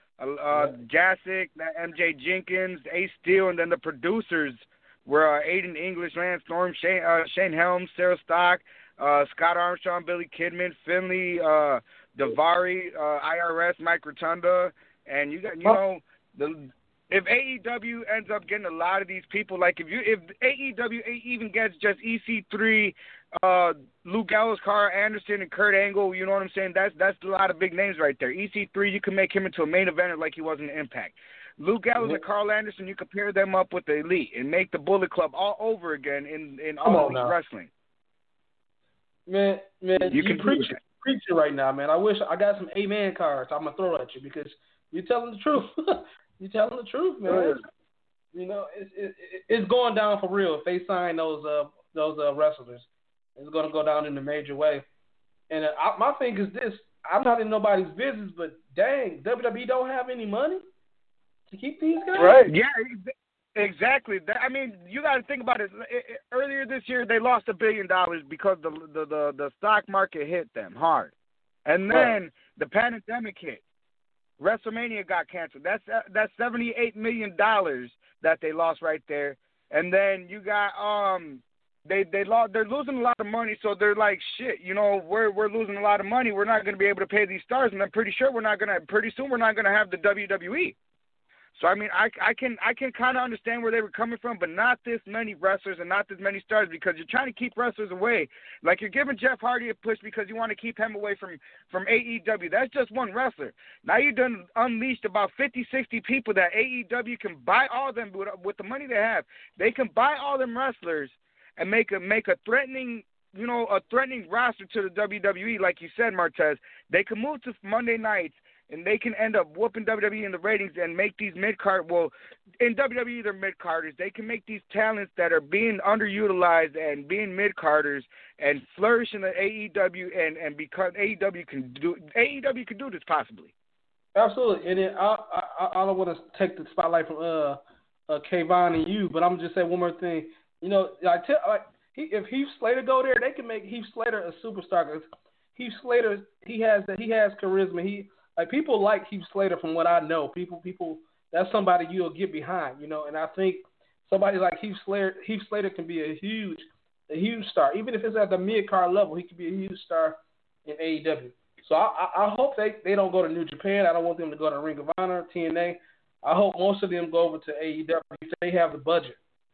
Jasic, MJ Jenkins, Ace Steel, and then the producers were Aiden English, Lance Storm, Shane Helms, Sarah Stock, Scott Armstrong, Billy Kidman, Finley, Davari, IRS, Mike Rotunda, and you know if AEW ends up getting a lot of these people, like if AEW even gets just EC3, Luke Gallows, Carl Anderson, and Kurt Angle, you know what I'm saying? That's a lot of big names right there. EC3, you can make him into a main eventer like he was in Impact. Luke Gallows and Carl Anderson, you can pair them up with the Elite and make the Bullet Club all over again in all of wrestling. Man, you preaching right now, man. I wish I got some A-man cards I'm going to throw at you because you're telling the truth. You're telling the truth, man. Right. You know, it's going down for real. If they sign those wrestlers, it's going to go down in a major way. And my thing is this. I'm not in nobody's business, but dang, WWE don't have any money to keep these guys? Right. Yeah, exactly. I mean, you got to think about it. Earlier this year, they lost $1 billion because the stock market hit them hard. And then the pandemic hit. WrestleMania got canceled. That's $78 million that they lost right there. And then you got they're losing a lot of money, so they're like, shit, you know, we're losing a lot of money. We're not going to be able to pay these stars, and I'm pretty sure pretty soon we're not going to have the WWE. So I mean, I can kind of understand where they were coming from, but not this many wrestlers and not this many stars because you're trying to keep wrestlers away. Like you're giving Jeff Hardy a push because you want to keep him away from AEW. That's just one wrestler. Now you've done unleashed about 50, 60 people that AEW can buy all of them with the money they have. They can buy all them wrestlers and make a threatening, you know, a threatening roster to the WWE, like you said, Martez. They can move to Monday nights. And they can end up whooping WWE in the ratings and make these mid-card. Well, in WWE, they're mid-carders. They can make these talents that are being underutilized and being mid-carders and flourish in the AEW. And because AEW can do this possibly. Absolutely. And then I don't want to take the spotlight from Kayvon and you, but I'm just saying one more thing. You know, if Heath Slater go there, they can make Heath Slater a superstar. Cause Heath Slater, he has charisma. Like people like Heath Slater from what I know. People, that's somebody you'll get behind, you know. And I think somebody like Heath Slater can be a huge star, even if it's at the mid card level. He could be a huge star in AEW. So I hope they don't go to New Japan. I don't want them to go to Ring of Honor, TNA. I hope most of them go over to AEW if they have the budget.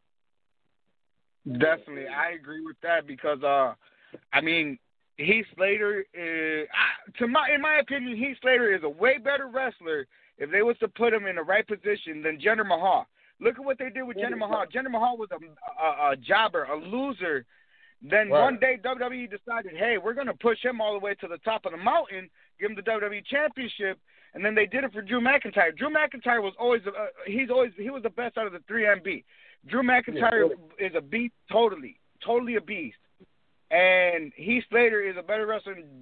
Definitely, I agree with that because I mean. Heath Slater, in my opinion, Heath Slater is a way better wrestler if they was to put him in the right position than Jinder Mahal. Look at what they did with Jinder Mahal. Jinder Mahal was a jobber, a loser. Then one day WWE decided, hey, we're going to push him all the way to the top of the mountain, give him the WWE Championship, and then they did it for Drew McIntyre. Drew McIntyre was always he was the best out of the 3MB. Drew McIntyre is a beast, totally a beast. And Heath Slater is a better wrestler than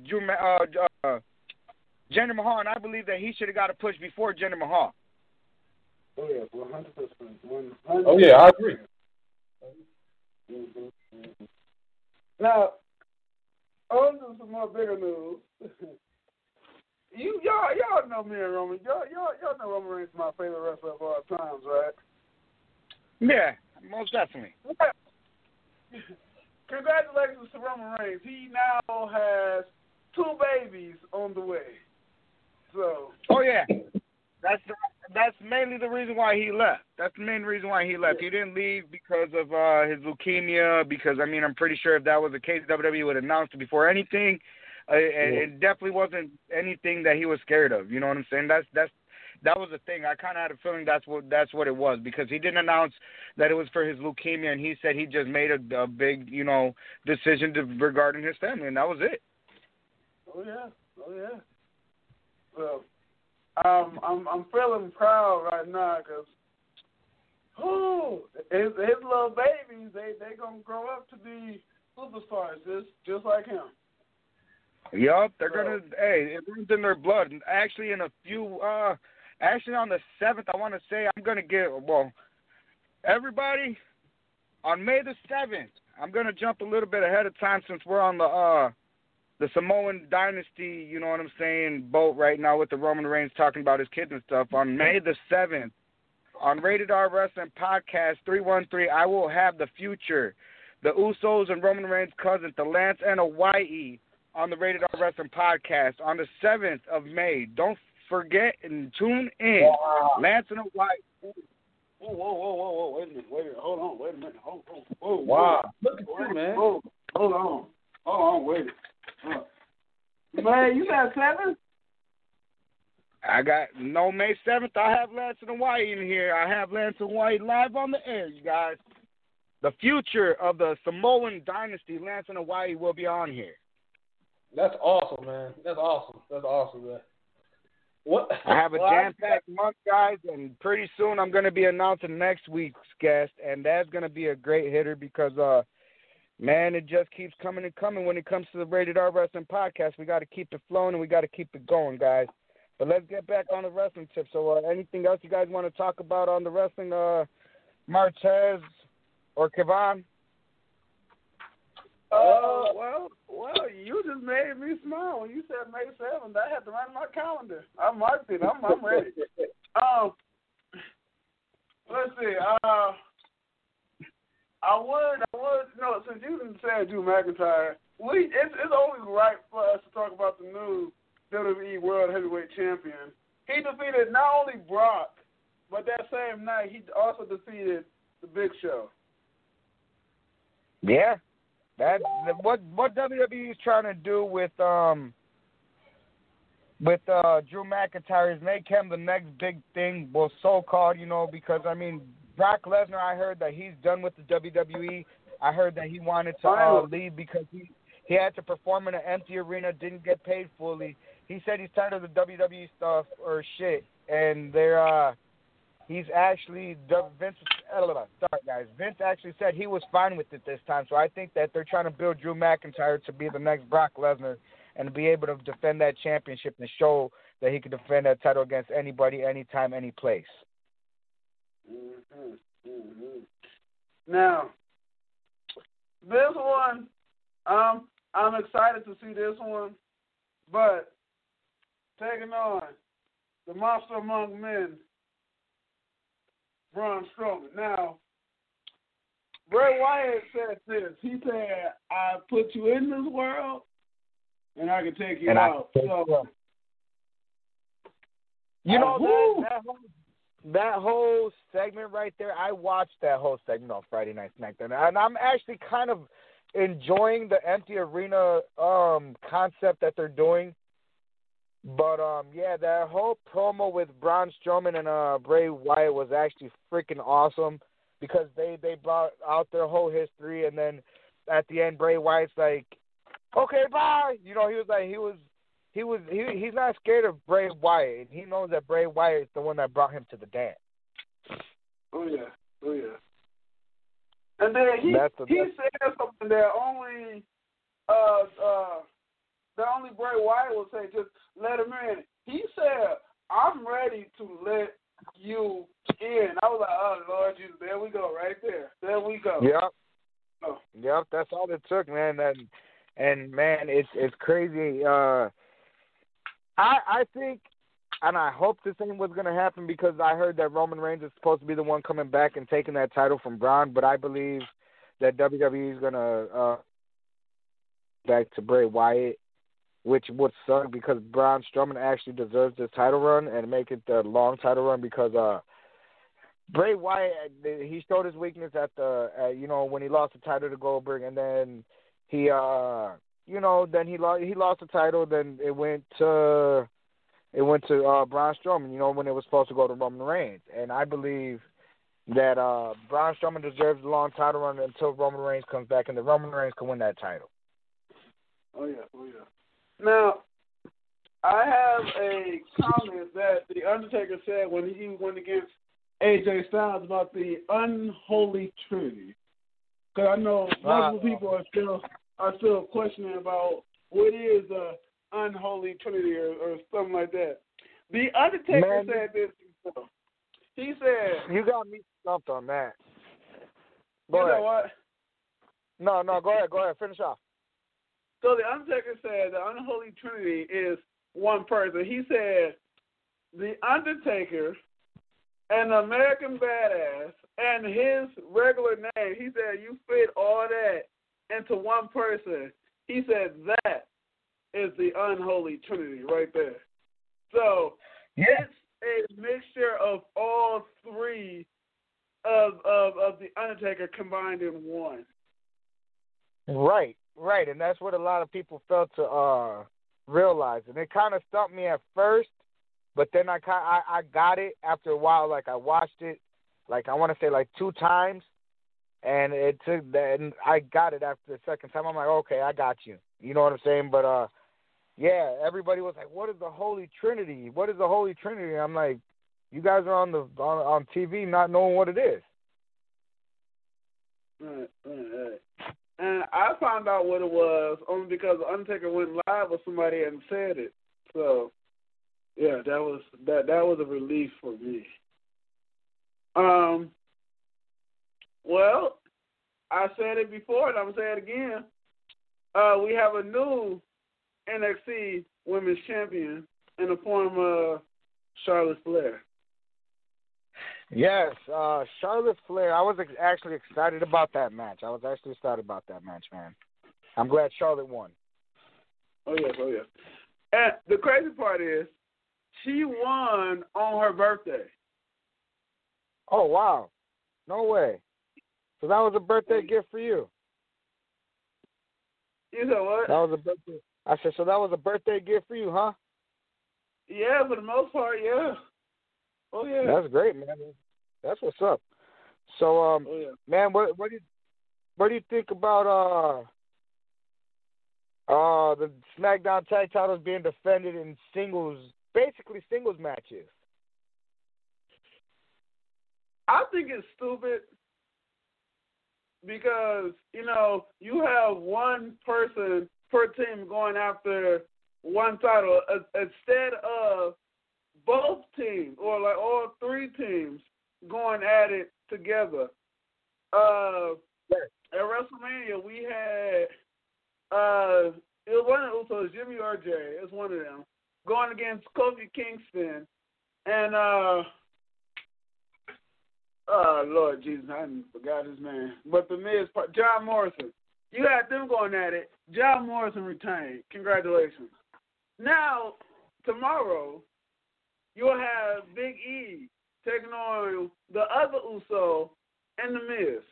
Jinder Mahal, and I believe that he should have got a push before Jinder Mahal. Oh, yeah, 100%. Oh, yeah, I agree. Mm-hmm. Now, on to some more bigger news. Y'all know me and Roman. Y'all know Roman Reigns is my favorite wrestler of all times, right? Yeah, most definitely. Congratulations to Roman Reigns. He now has 2 babies on the way. So. Oh yeah, that's mainly the reason why he left. That's the main reason why he left. He didn't leave because of his leukemia. Because I mean, I'm pretty sure if that was the case, WWE would have announced it before anything. It definitely wasn't anything that he was scared of. You know what I'm saying? That was the thing. I kind of had a feeling that's what it was, because he didn't announce that it was for his leukemia, and he said he just made a big, decision regarding his family, and that was it. Oh yeah. Well, I'm feeling proud right now because his little babies, they gonna grow up to be superstars just like him. Yup, they're gonna. Hey, it runs in their blood. And actually, in a few, actually on the 7th, I want to say I'm gonna everybody on May the 7th. I'm gonna jump a little bit ahead of time since we're on the Samoan Dynasty, you know what I'm saying, boat right now with the Roman Reigns talking about his kids and stuff. On May the 7th, on Rated R Wrestling Podcast 313, I will have the Future, the Usos and Roman Reigns' cousins, the Lance and Hawaii, on the Rated R Wrestling Podcast on the 7th of May. Don't forget and tune in. Wow. Lance and Hawaii. Whoa. Wait a minute. Hold on. Wait a minute. Whoa. Wow. Look at you, man. Hold on. Wait. Man, you got 7? I got May 7th. I have Lance and Hawaii in here. I have Lance and Hawaii live on the air, you guys. The Future of the Samoan Dynasty, Lance and Hawaii, will be on here. That's awesome, man. That's awesome, man. What? I have a jam-packed month, guys, and pretty soon I'm going to be announcing next week's guest, and that's going to be a great hitter because, man, it just keeps coming and coming when it comes to the Rated R Wrestling Podcast. We got to keep it flowing, and we got to keep it going, guys. But let's get back on the wrestling tip. So anything else you guys want to talk about on the wrestling, Martez or Kevon? Well, you just made me smile when you said May 7th. I had to run my calendar. I marked it. I'm ready. Let's see. I would, since you didn't say Drew McIntyre, it's only right for us to talk about the new WWE World Heavyweight Champion. He defeated not only Brock, but that same night he also defeated the Big Show. Yeah. That what WWE is trying to do with Drew McIntyre is make him the next big thing, well, so-called, because, Brock Lesnar, I heard that he's done with the WWE. I heard that he wanted to leave because he had to perform in an empty arena, didn't get paid fully. He said he's tired of the WWE stuff or shit, and he's actually Vince actually said he was fine with it this time. So I think that they're trying to build Drew McIntyre to be the next Brock Lesnar and to be able to defend that championship and show that he can defend that title against anybody, anytime, any place. Now, this one, I'm excited to see this one, but taking on the Monster Among Men, Braun Strowman. Now, Bray Wyatt said this. He said, I put you in this world, and I can take you out. That whole segment right there, I watched that whole segment on Friday Night SmackDown, and I'm actually kind of enjoying the empty arena concept that they're doing. But, that whole promo with Braun Strowman and Bray Wyatt was actually freaking awesome because they brought out their whole history, and then at the end, Bray Wyatt's like, okay, bye. He was like, he's not scared of Bray Wyatt. He knows that Bray Wyatt is the one that brought him to the dance. Oh, yeah. And then he said something that only Bray Wyatt will say, just let him in. He said, I'm ready to let you in. I was like, oh, Lord Jesus, there we go, right there. There we go. Yep. Oh. Yep, that's all it took, man. And man, it's crazy. I think, and I hope this ain't what's going to happen because I heard that Roman Reigns is supposed to be the one coming back and taking that title from Braun, but I believe that WWE is going to back to Bray Wyatt, which would suck because Braun Strowman actually deserves this title run and make it the long title run because Bray Wyatt, he showed his weakness at when he lost the title to Goldberg, and then he lost the title. Then it went to It went to Braun Strowman, when it was supposed to go to Roman Reigns. And I believe that Braun Strowman deserves a long title run until Roman Reigns comes back, and the Roman Reigns can win that title. Oh, yeah. Now, I have a comment that The Undertaker said when he went against AJ Styles about the unholy trinity. Because I know multiple people are still questioning about what is the unholy trinity or something like that. The Undertaker said this himself. He said... You got me stumped on that. You know what? No, go ahead. Finish off. So The Undertaker said the unholy trinity is one person. He said The Undertaker, an American Badass, and his regular name, he said you fit all that into one person. He said that is the unholy trinity right there. So it's a mixture of all three of The Undertaker combined in one. Right, and that's what a lot of people failed to realize. And it kind of stumped me at first, but then I got it after a while. Like, I watched it, like, I want to say, like, 2 times, and it took that, and I got it after the second time. I'm like, okay, I got you. You know what I'm saying? But, yeah, everybody was like, what is the Holy Trinity? What is the Holy Trinity? I'm like, you guys are on TV not knowing what it is. Right. And I found out what it was only because the Undertaker went live with somebody and said it. So, yeah, that was a relief for me. Well, I said it before and I'm gonna say it again. We have a new NXT Women's Champion in the form of Charlotte Flair. Yes, Charlotte Flair. I was actually excited about that match. Man. I'm glad Charlotte won. Oh, yes. And the crazy part is she won on her birthday. Oh, wow. No way. So that was a birthday gift for you. You said what? That was a birthday. I said, so that was a birthday gift for you, huh? Yeah, for the most part, yeah. Oh, yeah. That's great, man. That's what's up. So, man, what do you think about the SmackDown Tag Titles being defended in basically singles matches? I think it's stupid because, you have one person per team going after one title instead of both teams or like all 3 teams going at it together. At WrestleMania, we had it was one of the Usos, Jimmy or Jay, it's one of them, going against Kofi Kingston and Lord Jesus, I forgot his name. But the Miz, John Morrison. You had them going at it. John Morrison retained. Congratulations. Now, tomorrow, you'll have Big E taking on the other Uso and the Miz.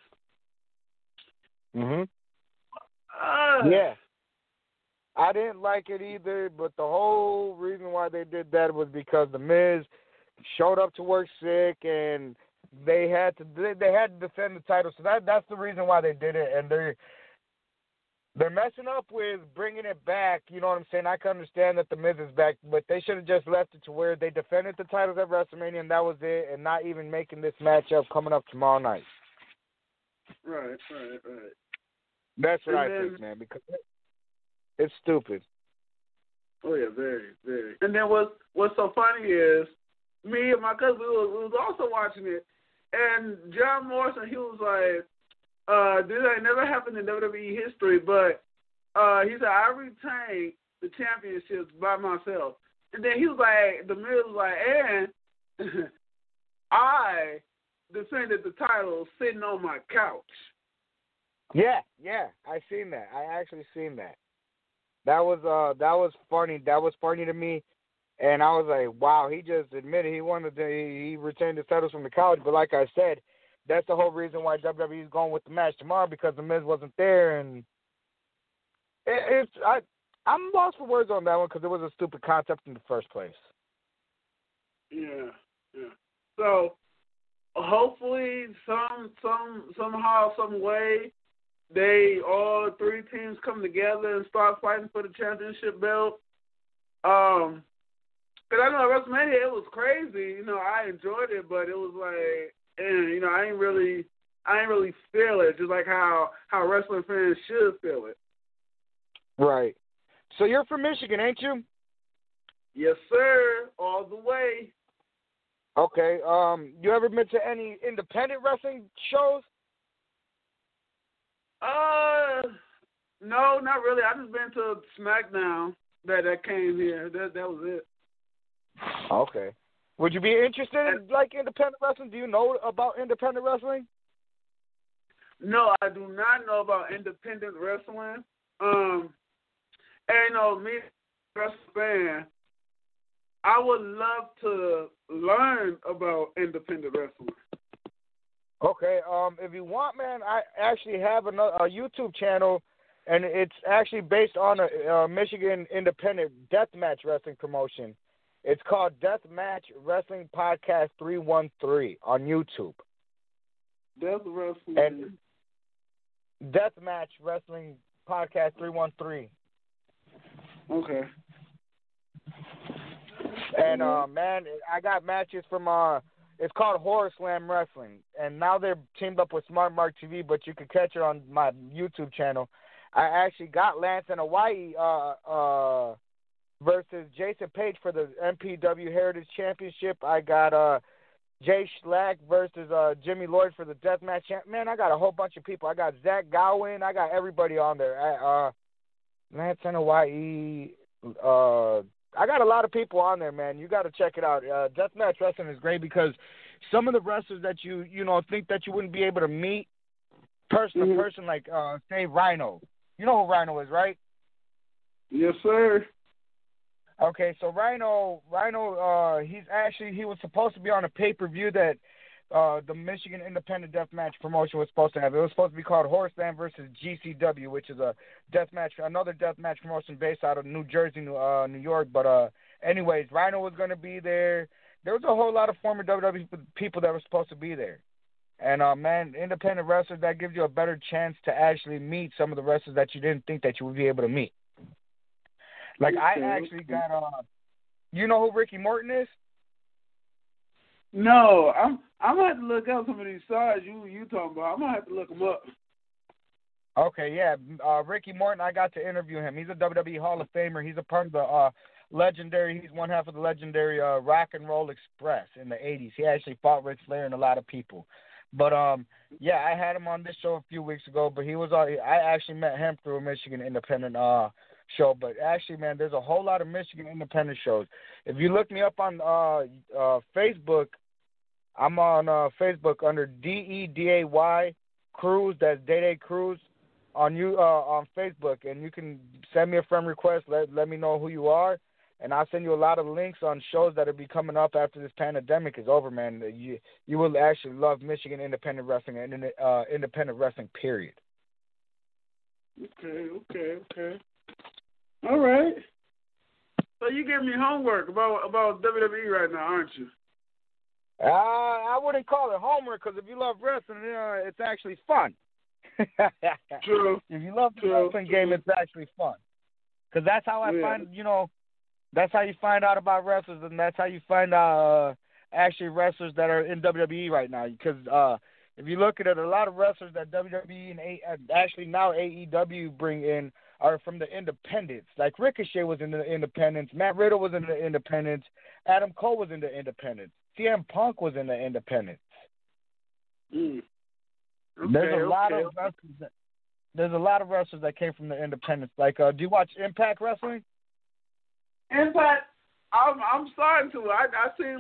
Yeah. I didn't like it either, but the whole reason why they did that was because the Miz showed up to work sick and they had to defend the title. So that's the reason why they did it, and they're messing up with bringing it back. You know what I'm saying? I can understand that the Miz is back, but they should have just left it to where they defended the titles at WrestleMania, and that was it, and not even making this matchup coming up tomorrow night. Right. That's what I think, man, because it's stupid. Oh, yeah, very, very. And then what's so funny is me and my cousin, we was also watching it, and John Morrison, he was like, this ain't never happened in WWE history, but he said, I retained the championships by myself. And then he was like, the Miz was like, and I defended the title sitting on my couch. Yeah, I seen that. I actually seen that. That was funny. That was funny to me. And I was like, wow, he just admitted he retained the titles from the couch. But like I said, that's the whole reason why WWE is going with the match tomorrow, because the Miz wasn't there, and I'm lost for words on that one because it was a stupid concept in the first place. Yeah. So hopefully, somehow, some way, all three teams come together and start fighting for the championship belt. Because I know at WrestleMania it was crazy. I enjoyed it, but it was like, I ain't really feel it. Just like how wrestling fans should feel it. Right. So you're from Michigan, ain't you? Yes, sir. All the way. Okay. You ever been to any independent wrestling shows? No, not really. I just been to SmackDown that came here. That was it. Okay. Would you be interested in independent wrestling? Do you know about independent wrestling? No, I do not know about independent wrestling. And me, wrestling fan, I would love to learn about independent wrestling. Okay. If you want, man, I actually have a YouTube channel, and it's actually based on a Michigan independent deathmatch wrestling promotion. It's called Deathmatch Wrestling Podcast 313 on YouTube. Death Wrestling. And Deathmatch Wrestling Podcast 313. Okay. And man, I got matches from it's called Horror Slam Wrestling, and now they're teamed up with Smart Mark TV, but you can catch it on my YouTube channel. I actually got Lance and Hawaii versus Jason Page for the MPW Heritage Championship. I got Jay Schlack versus Jimmy Lloyd for the Deathmatch Champ. Man, I got a whole bunch of people. I got Zach Gowen. I got everybody on there. Lance and Hawaii. I got a lot of people on there, man. You got to check it out. Deathmatch Wrestling is great because some of the wrestlers that you think that you wouldn't be able to meet person to person, like say Rhino. You know who Rhino is, right? Yes, sir. Okay, so Rhino, he was supposed to be on a pay-per-view that the Michigan Independent Deathmatch promotion was supposed to have. It was supposed to be called Horse Slam versus GCW, which is another deathmatch promotion based out of New Jersey, New York. But anyways, Rhino was going to be there. There was a whole lot of former WWE people that were supposed to be there. And, man, independent wrestlers, that gives you a better chance to actually meet some of the wrestlers that you didn't think that you would be able to meet. Like, I actually got, you know who Ricky Morton is? No, I'm gonna have to look up some of these stars you talking about. I'm gonna have to look them up. Okay, yeah, Ricky Morton. I got to interview him. He's a WWE Hall of Famer. He's a part of the legendary. He's one half of the legendary Rock and Roll Express in the '80s. He actually fought Ric Flair and a lot of people. But yeah, I had him on this show a few weeks ago. But he was I actually met him through a Michigan independent show. But actually, man, there's a whole lot of Michigan independent shows. If you look me up on Facebook, I'm on Facebook under DEDAY Cruz. That's Day Cruz on Facebook, and you can send me a friend request. Let me know who you are, and I'll send you a lot of links on shows that will be coming up after this pandemic is over, man. You will actually love Michigan independent wrestling and independent wrestling, period. Okay. All right. So you giving me homework about WWE right now, aren't you? I wouldn't call it homework because if you love wrestling, it's actually fun. True. If you love the wrestling game, it's actually fun. Because that's how I find, that's how you find out about wrestlers, and that's how you find out actually wrestlers that are in WWE right now. Because if you look at it, a lot of wrestlers that WWE and actually now AEW bring in are from the independents. Like Ricochet was in the independents, Matt Riddle was in the independents, Adam Cole was in the independents, CM Punk was in the independents. Okay, There's a lot of wrestlers. There's a lot of wrestlers that came from the independents. Like, do you watch Impact Wrestling? Impact, I'm starting to. I seen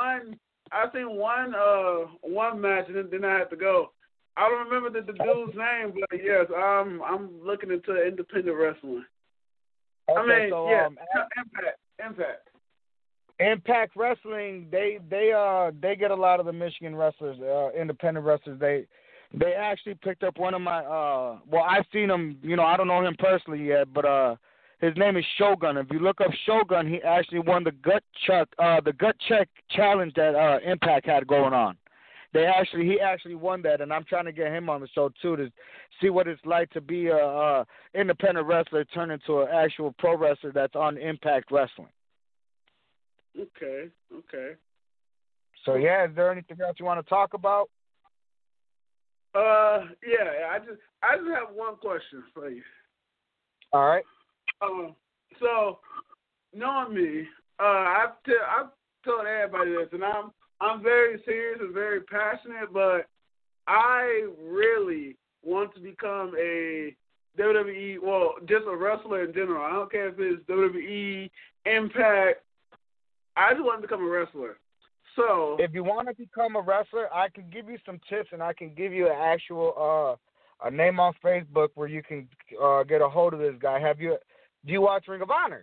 one match and then I had to go. I don't remember the dude's name, but yes, I'm looking into independent wrestling. Okay, Impact. Impact Wrestling, they get a lot of the Michigan wrestlers, independent wrestlers. They actually picked up one of my I've seen him, I don't know him personally yet, but His name is Shogun. If you look up Shogun, he actually won the gut check challenge that Impact had going on. He actually won that, and I'm trying to get him on the show too to see what it's like to be a independent wrestler turn into an actual pro wrestler that's on Impact Wrestling. Okay. So yeah, is there anything else you want to talk about? Yeah. I just have one question for you. All right. So knowing me, I've told everybody this, and I'm very serious and very passionate, but I really want to become a WWE, well, just a wrestler in general. I don't care if it's WWE, Impact. I just want to become a wrestler. So if you want to become a wrestler, I can give you some tips, and I can give you an actual a name on Facebook where you can get a hold of this guy. Do you watch Ring of Honor?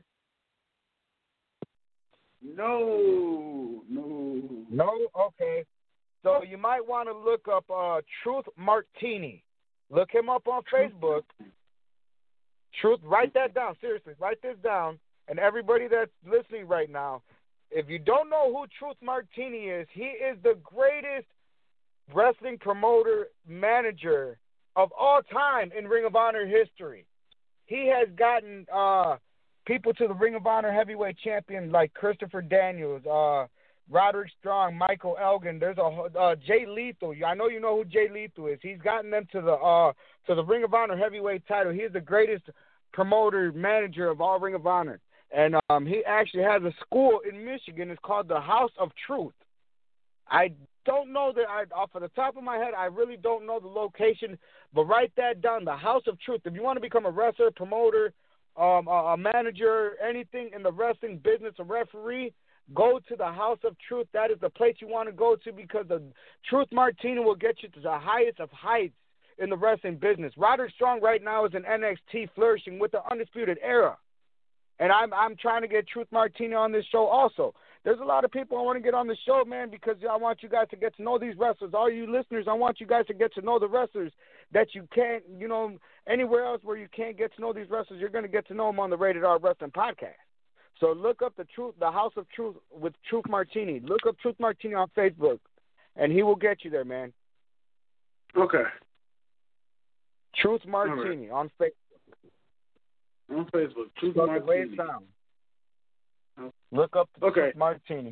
No. Okay. So you might want to look up Truth Martini. Look him up on Facebook. Truth, write that down. Seriously, write this down. And everybody that's listening right now, if you don't know who Truth Martini is, he is the greatest wrestling promoter manager of all time in Ring of Honor history. He has gotten people to the Ring of Honor heavyweight champion like Christopher Daniels, Roderick Strong, Michael Elgin. There's a Jay Lethal. I know you know who Jay Lethal is. He's gotten them to the Ring of Honor heavyweight title. He is the greatest promoter manager of all Ring of Honor. And he actually has a school in Michigan. It's called the House of Truth. I don't know off of the top of my head, I really don't know the location, but write that down, the House of Truth. If you want to become a wrestler, promoter, a manager, anything in the wrestling business, a referee, go to the House of Truth. That is the place you want to go to because the Truth Martini will get you to the highest of heights in the wrestling business. Roderick Strong right now is in NXT flourishing with the Undisputed Era. And I'm trying to get Truth Martini on this show also. There's a lot of people I want to get on the show, man, because I want you guys to get to know these wrestlers. All you listeners, I want you guys to get to know the wrestlers that you can't, anywhere else where you can't get to know these wrestlers, you're going to get to know them on the Rated R Wrestling Podcast. So look up the House of Truth with Truth Martini. Look up Truth Martini on Facebook, and he will get you there, man. Okay. Truth Martini on Facebook. On Facebook, Truth Look Martini. the way it sounds. Look up the Truth Martini.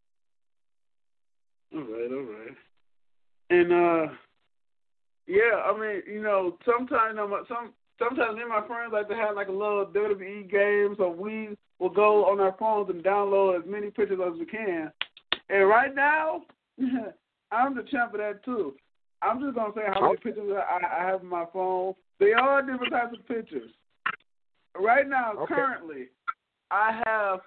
All right. And yeah, I mean, sometimes me and my friends like to have like a little WWE game, so we will go on our phones and download as many pictures as we can. And right now, I'm the champ of that too. I'm just gonna say how many pictures I have on my phone. They are different types of pictures. Right now, currently, I have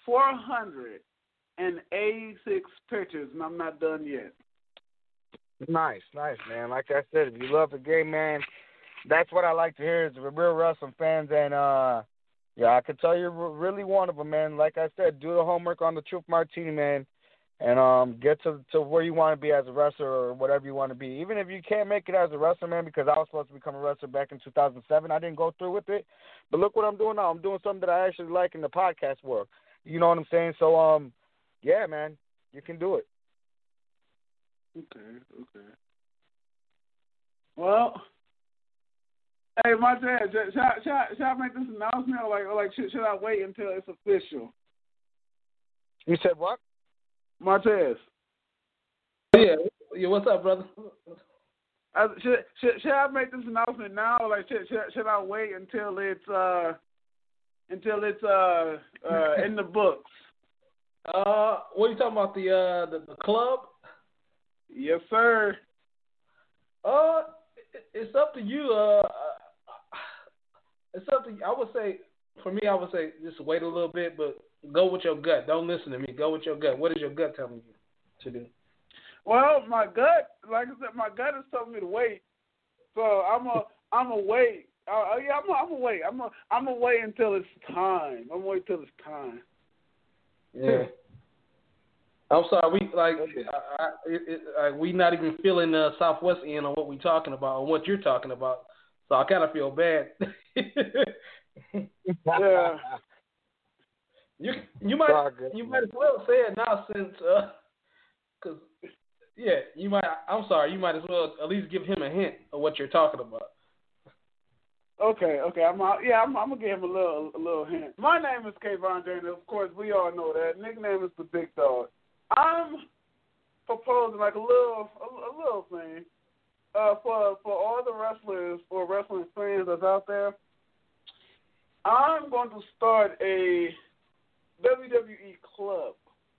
486 pictures, and I'm not done yet. Nice, man. Like I said, if you love the game, man, that's what I like to hear is the real wrestling fans. And, yeah, I can tell you're really one of them, man. Like I said, do the homework on the Truth Martini, man, and get to where you want to be as a wrestler or whatever you want to be. Even if you can't make it as a wrestler, man, because I was supposed to become a wrestler back in 2007. I didn't go through with it. But look what I'm doing now. I'm doing something that I actually like in the podcast world. You know what I'm saying? So, yeah, man, you can do it. Okay. Well, hey, Martez, should I make this announcement or should I wait until it's official? You said what? Oh, Martez. yeah, what's up, brother? Should I make this announcement now, or should I wait until it's in the books? What are you talking about? The club? Yes, sir. It's up to you. It's up to you. I would say just wait a little bit, but go with your gut. Don't listen to me. Go with your gut. What is your gut telling you to do? Well, my gut, like I said, my gut is telling me to wait. So I'm a wait. I'm a wait. I'm a wait until it's time. I'm gonna wait till it's time. Yeah. I'm sorry. We not even feeling the Southwest end on what we're talking about or what you're talking about. So I kind of feel bad. Yeah. You might as well say it now since because you might. I'm sorry. You might as well at least give him a hint of what you're talking about. Okay. I'm gonna give him a little hint. My name is Kayvon Daniel. Of course, we all know that. Nickname is the Big Dog. I'm proposing like a little thing for all the wrestlers or wrestling fans that's out there. I'm going to start a WWE club.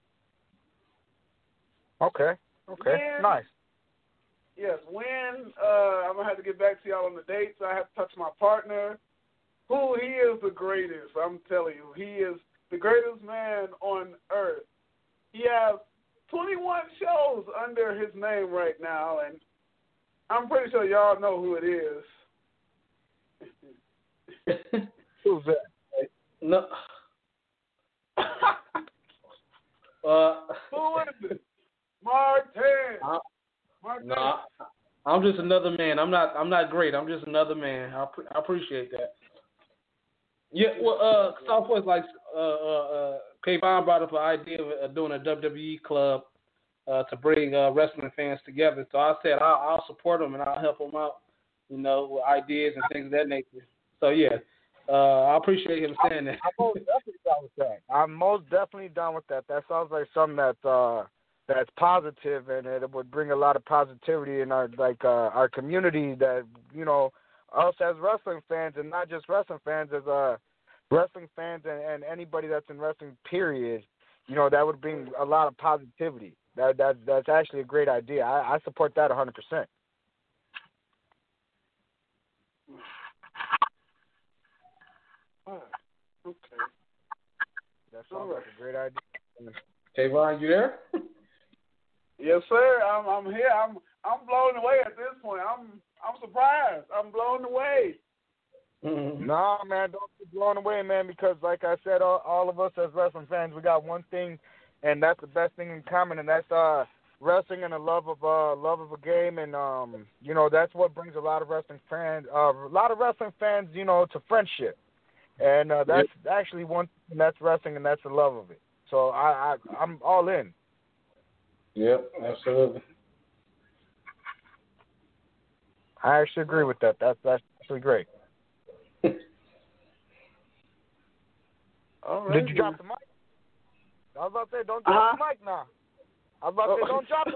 Okay. Nice. Yes, when I'm going to have to get back to y'all on the dates. I have to touch my partner, who he is the greatest. I'm telling you, he is the greatest man on earth. He has 21 shows under his name right now, and I'm pretty sure y'all know who it is. Who's that? No. Who is it? Martin. No, I'm just another man. I'm not great. I'm just another man. I appreciate that. Yeah, well, Southwest, like Kayvon brought up an idea of doing a WWE club to bring wrestling fans together. So I said I'll support them and I'll help them out, with ideas and things of that nature. So yeah, I appreciate him saying that. I'm most definitely down with that. That sounds like something that's positive, and it would bring a lot of positivity in our community. That us as wrestling fans, and not just wrestling fans, as wrestling fans and anybody that's in wrestling, period. That would bring a lot of positivity. That's actually a great idea. I support that 100%. Okay. That sounds like a great idea. Kayvon, you there? Yes, sir. I'm here. I'm blown away at this point. I'm surprised. I'm blown away. Mm-hmm. No, man, don't be blown away, man, because like I said, all of us as wrestling fans, we got one thing, and that's the best thing in common, and that's wrestling and a love of a game, and that's what brings a lot of wrestling fans to friendship, and that's actually one thing, that's wrestling, and that's the love of it. So I'm all in. Yep, absolutely. I actually agree with that. That's actually great. All right, did you drop the mic? I was about to say, don't drop the mic now. I was about to say, don't drop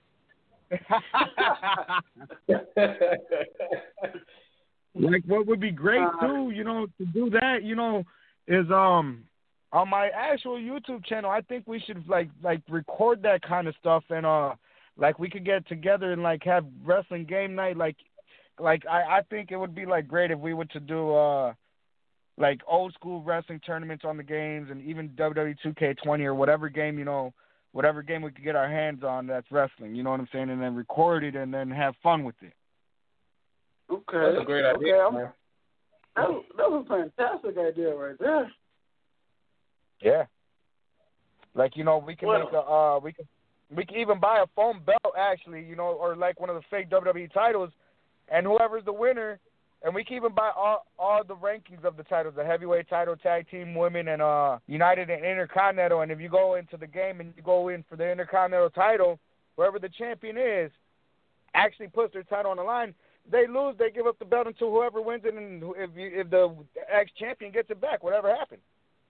the mic. Like, what would be great, too, to do that, is on my actual YouTube channel, I think we should, like record that kind of stuff, and, we could get together and, have wrestling game night, I think it would be, great if we were to do, old school wrestling tournaments on the games, and even WWE 2K20 or whatever game we could get our hands on that's wrestling, you know what I'm saying, and then record it and then have fun with it. Okay. That's a great idea. Okay, that was a fantastic idea right there. Yeah. We can make we can even buy a foam belt actually, or one of the fake WWE titles, and whoever's the winner. And we can even buy all the rankings of the titles, the heavyweight title, tag team, women, and United and Intercontinental. And if you go into the game and you go in for the Intercontinental title, whoever the champion is actually puts their title on the line. They lose, they give up the belt until whoever wins it, and if the ex-champion gets it back, whatever happened.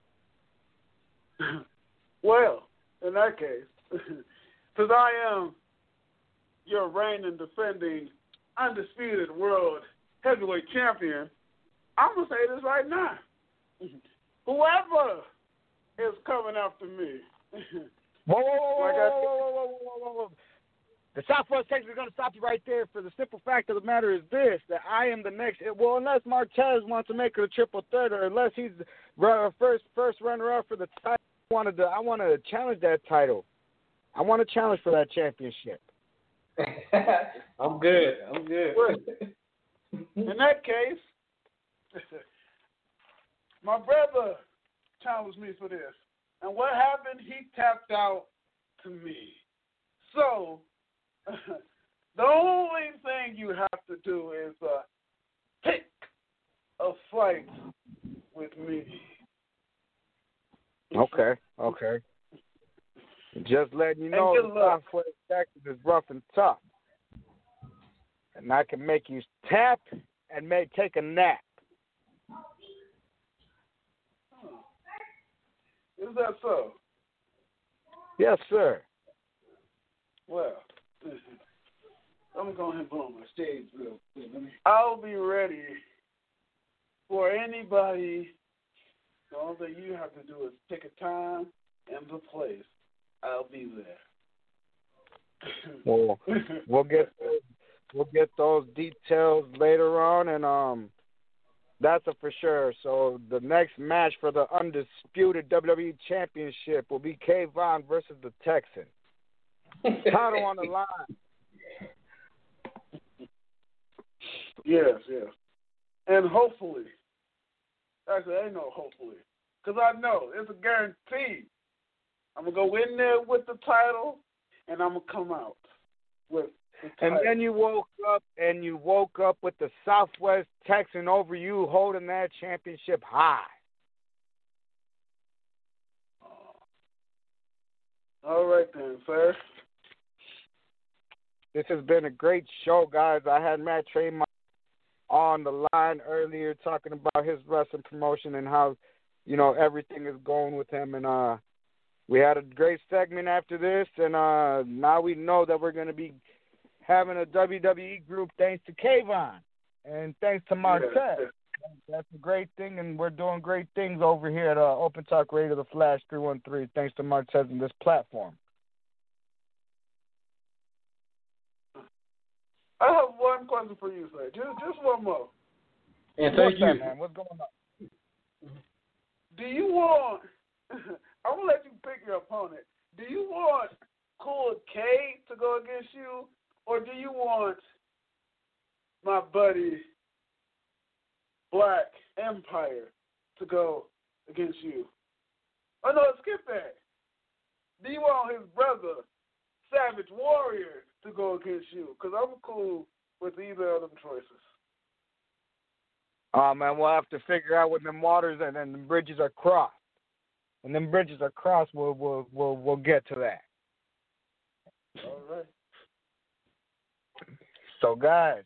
Well, in that case, since I am your reigning, defending, undisputed world heavyweight champion, I'm going to say this right now. Whoever is coming after me. Whoa. The Southwest Texas is going to stop you right there, for the simple fact of the matter is this, that I am the next, unless Martez wants to make it a triple threat, or unless he's first runner-up for the title, I want to challenge that title. I want to challenge for that championship. I'm good. In that case, my brother challenged me for this. And what happened? He tapped out to me. So, the only thing you have to do is pick a fight with me. Okay. Just letting you know, the Southwest Texas is rough and tough. And I can make you tap and take a nap. Is that so? Yes, sir. Well, I'm going to put on my stage real quick. I'll be ready for anybody. The only thing you have to do is pick a time and the place. I'll be there. Well, we'll get those details later on, and that's a for sure. So the next match for the undisputed WWE Championship will be K-Von versus the Texan. Title on the line. Yes. And hopefully, actually, ain't no hopefully, because I know it's a guarantee. I'm going to go in there with the title, and I'm going to come out with the title. And then you woke up with the Southwest Texan over you holding that championship high. All right then, sir. This has been a great show, guys. I had Matt Tremont on the line earlier talking about his wrestling promotion and how, everything is going with him. And we had a great segment after this, and now we know that we're going to be having a WWE group thanks to K-Von and thanks to Martez. Yeah. That's a great thing, and we're doing great things over here at Open Talk Radio, The Flash 313, thanks to Martez and this platform. I have one question for you, sir. Just one more. And thank you. Man? What's going on? Do you want... I'm going to let you pick your opponent. Do you want Cool K to go against you, or do you want my buddy Black Empire to go against you? Oh, no, skip that. Do you want his brother, Savage Warrior, to go against you? Because I'm cool with either of them choices. Oh, man, we'll have to figure out when them waters and then the bridges are crossed. When them bridges are crossed, we'll get to that. All right. So, guys,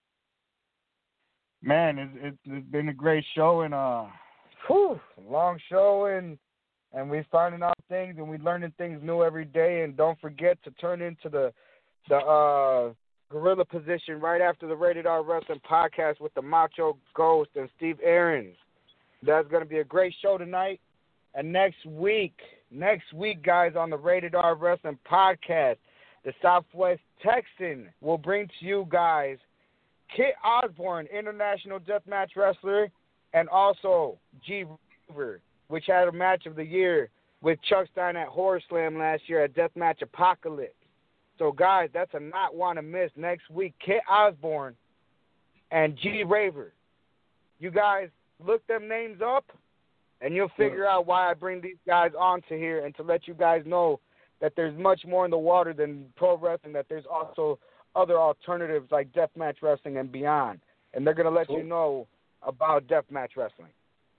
man, it's been a great show and long show, and we're finding out things and we're learning things new every day. And don't forget to turn into the Gorilla Position right after the Rated R Wrestling podcast with the Macho Ghost and Steve Aarons. That's going to be a great show tonight. And next week, guys, on the Rated R Wrestling podcast, the Southwest Texan will bring to you guys Kit Osborne, international deathmatch wrestler, and also G. River, which had a match of the year with Chuck Stein at Horror Slam last year at Deathmatch Apocalypse. So, guys, that's a not want to miss next week. Kit Osborne and G. Raver. You guys look them names up, and you'll figure out why I bring these guys onto here and to let you guys know that there's much more in the water than pro wrestling, that there's also other alternatives like deathmatch wrestling and beyond. And they're going to let you know about deathmatch wrestling.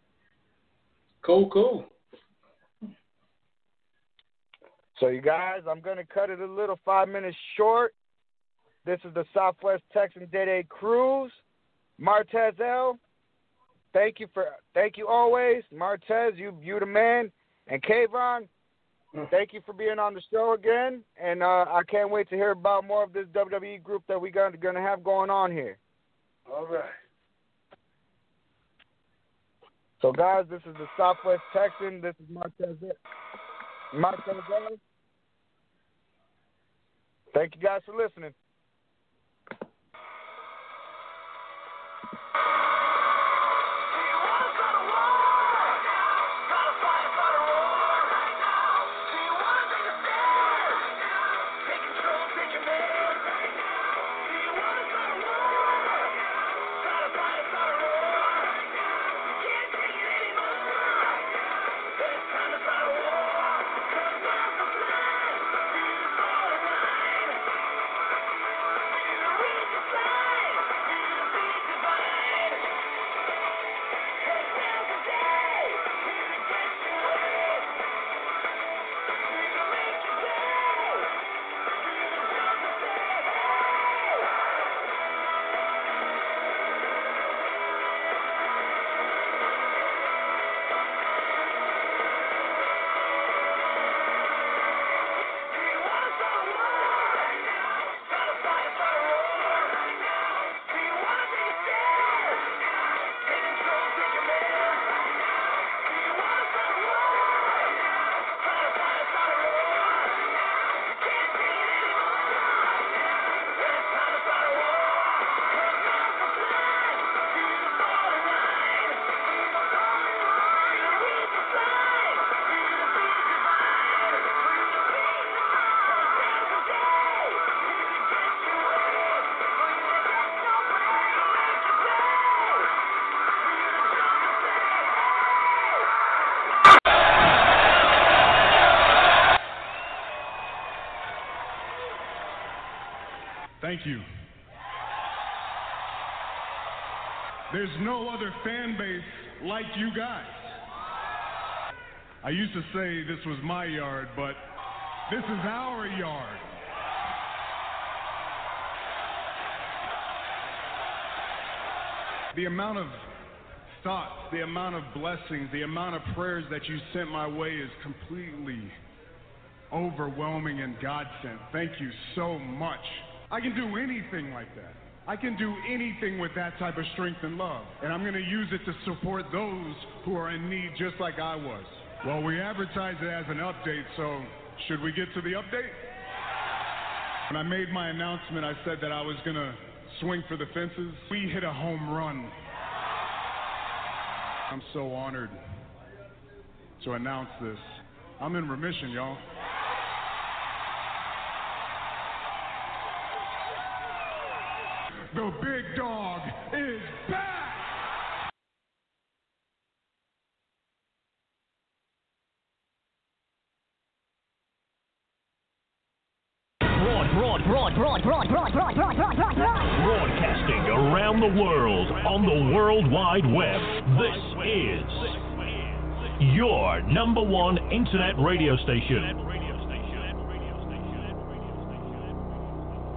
Cool. So, you guys, I'm going to cut it a little 5 minutes short. This is the Southwest Texan Dede Cruz. Martez L., thank you always. Martez, you the man. And K-Von, thank you for being on the show again. And I can't wait to hear about more of this WWE group that we're going to have going on here. All right. So, guys, this is the Southwest Texan. This is Martez L. Thank you guys for listening. thank you. There's no other fan base like you guys. I used to say this was my yard, but this is our yard. The amount of thoughts, the amount of blessings, the amount of prayers that you sent my way is completely overwhelming and God-sent. Thank you so much. I can do anything like that. I can do anything with that type of strength and love. And I'm going to use it to support those who are in need just like I was. Well, we advertised it as an update, so should we get to the update? When I made my announcement, I said that I was going to swing for the fences. We hit a home run. I'm so honored to announce this. I'm in remission, y'all. The big dog is back! Broadcasting around the world on the World Wide Web. This is your #1 internet radio station.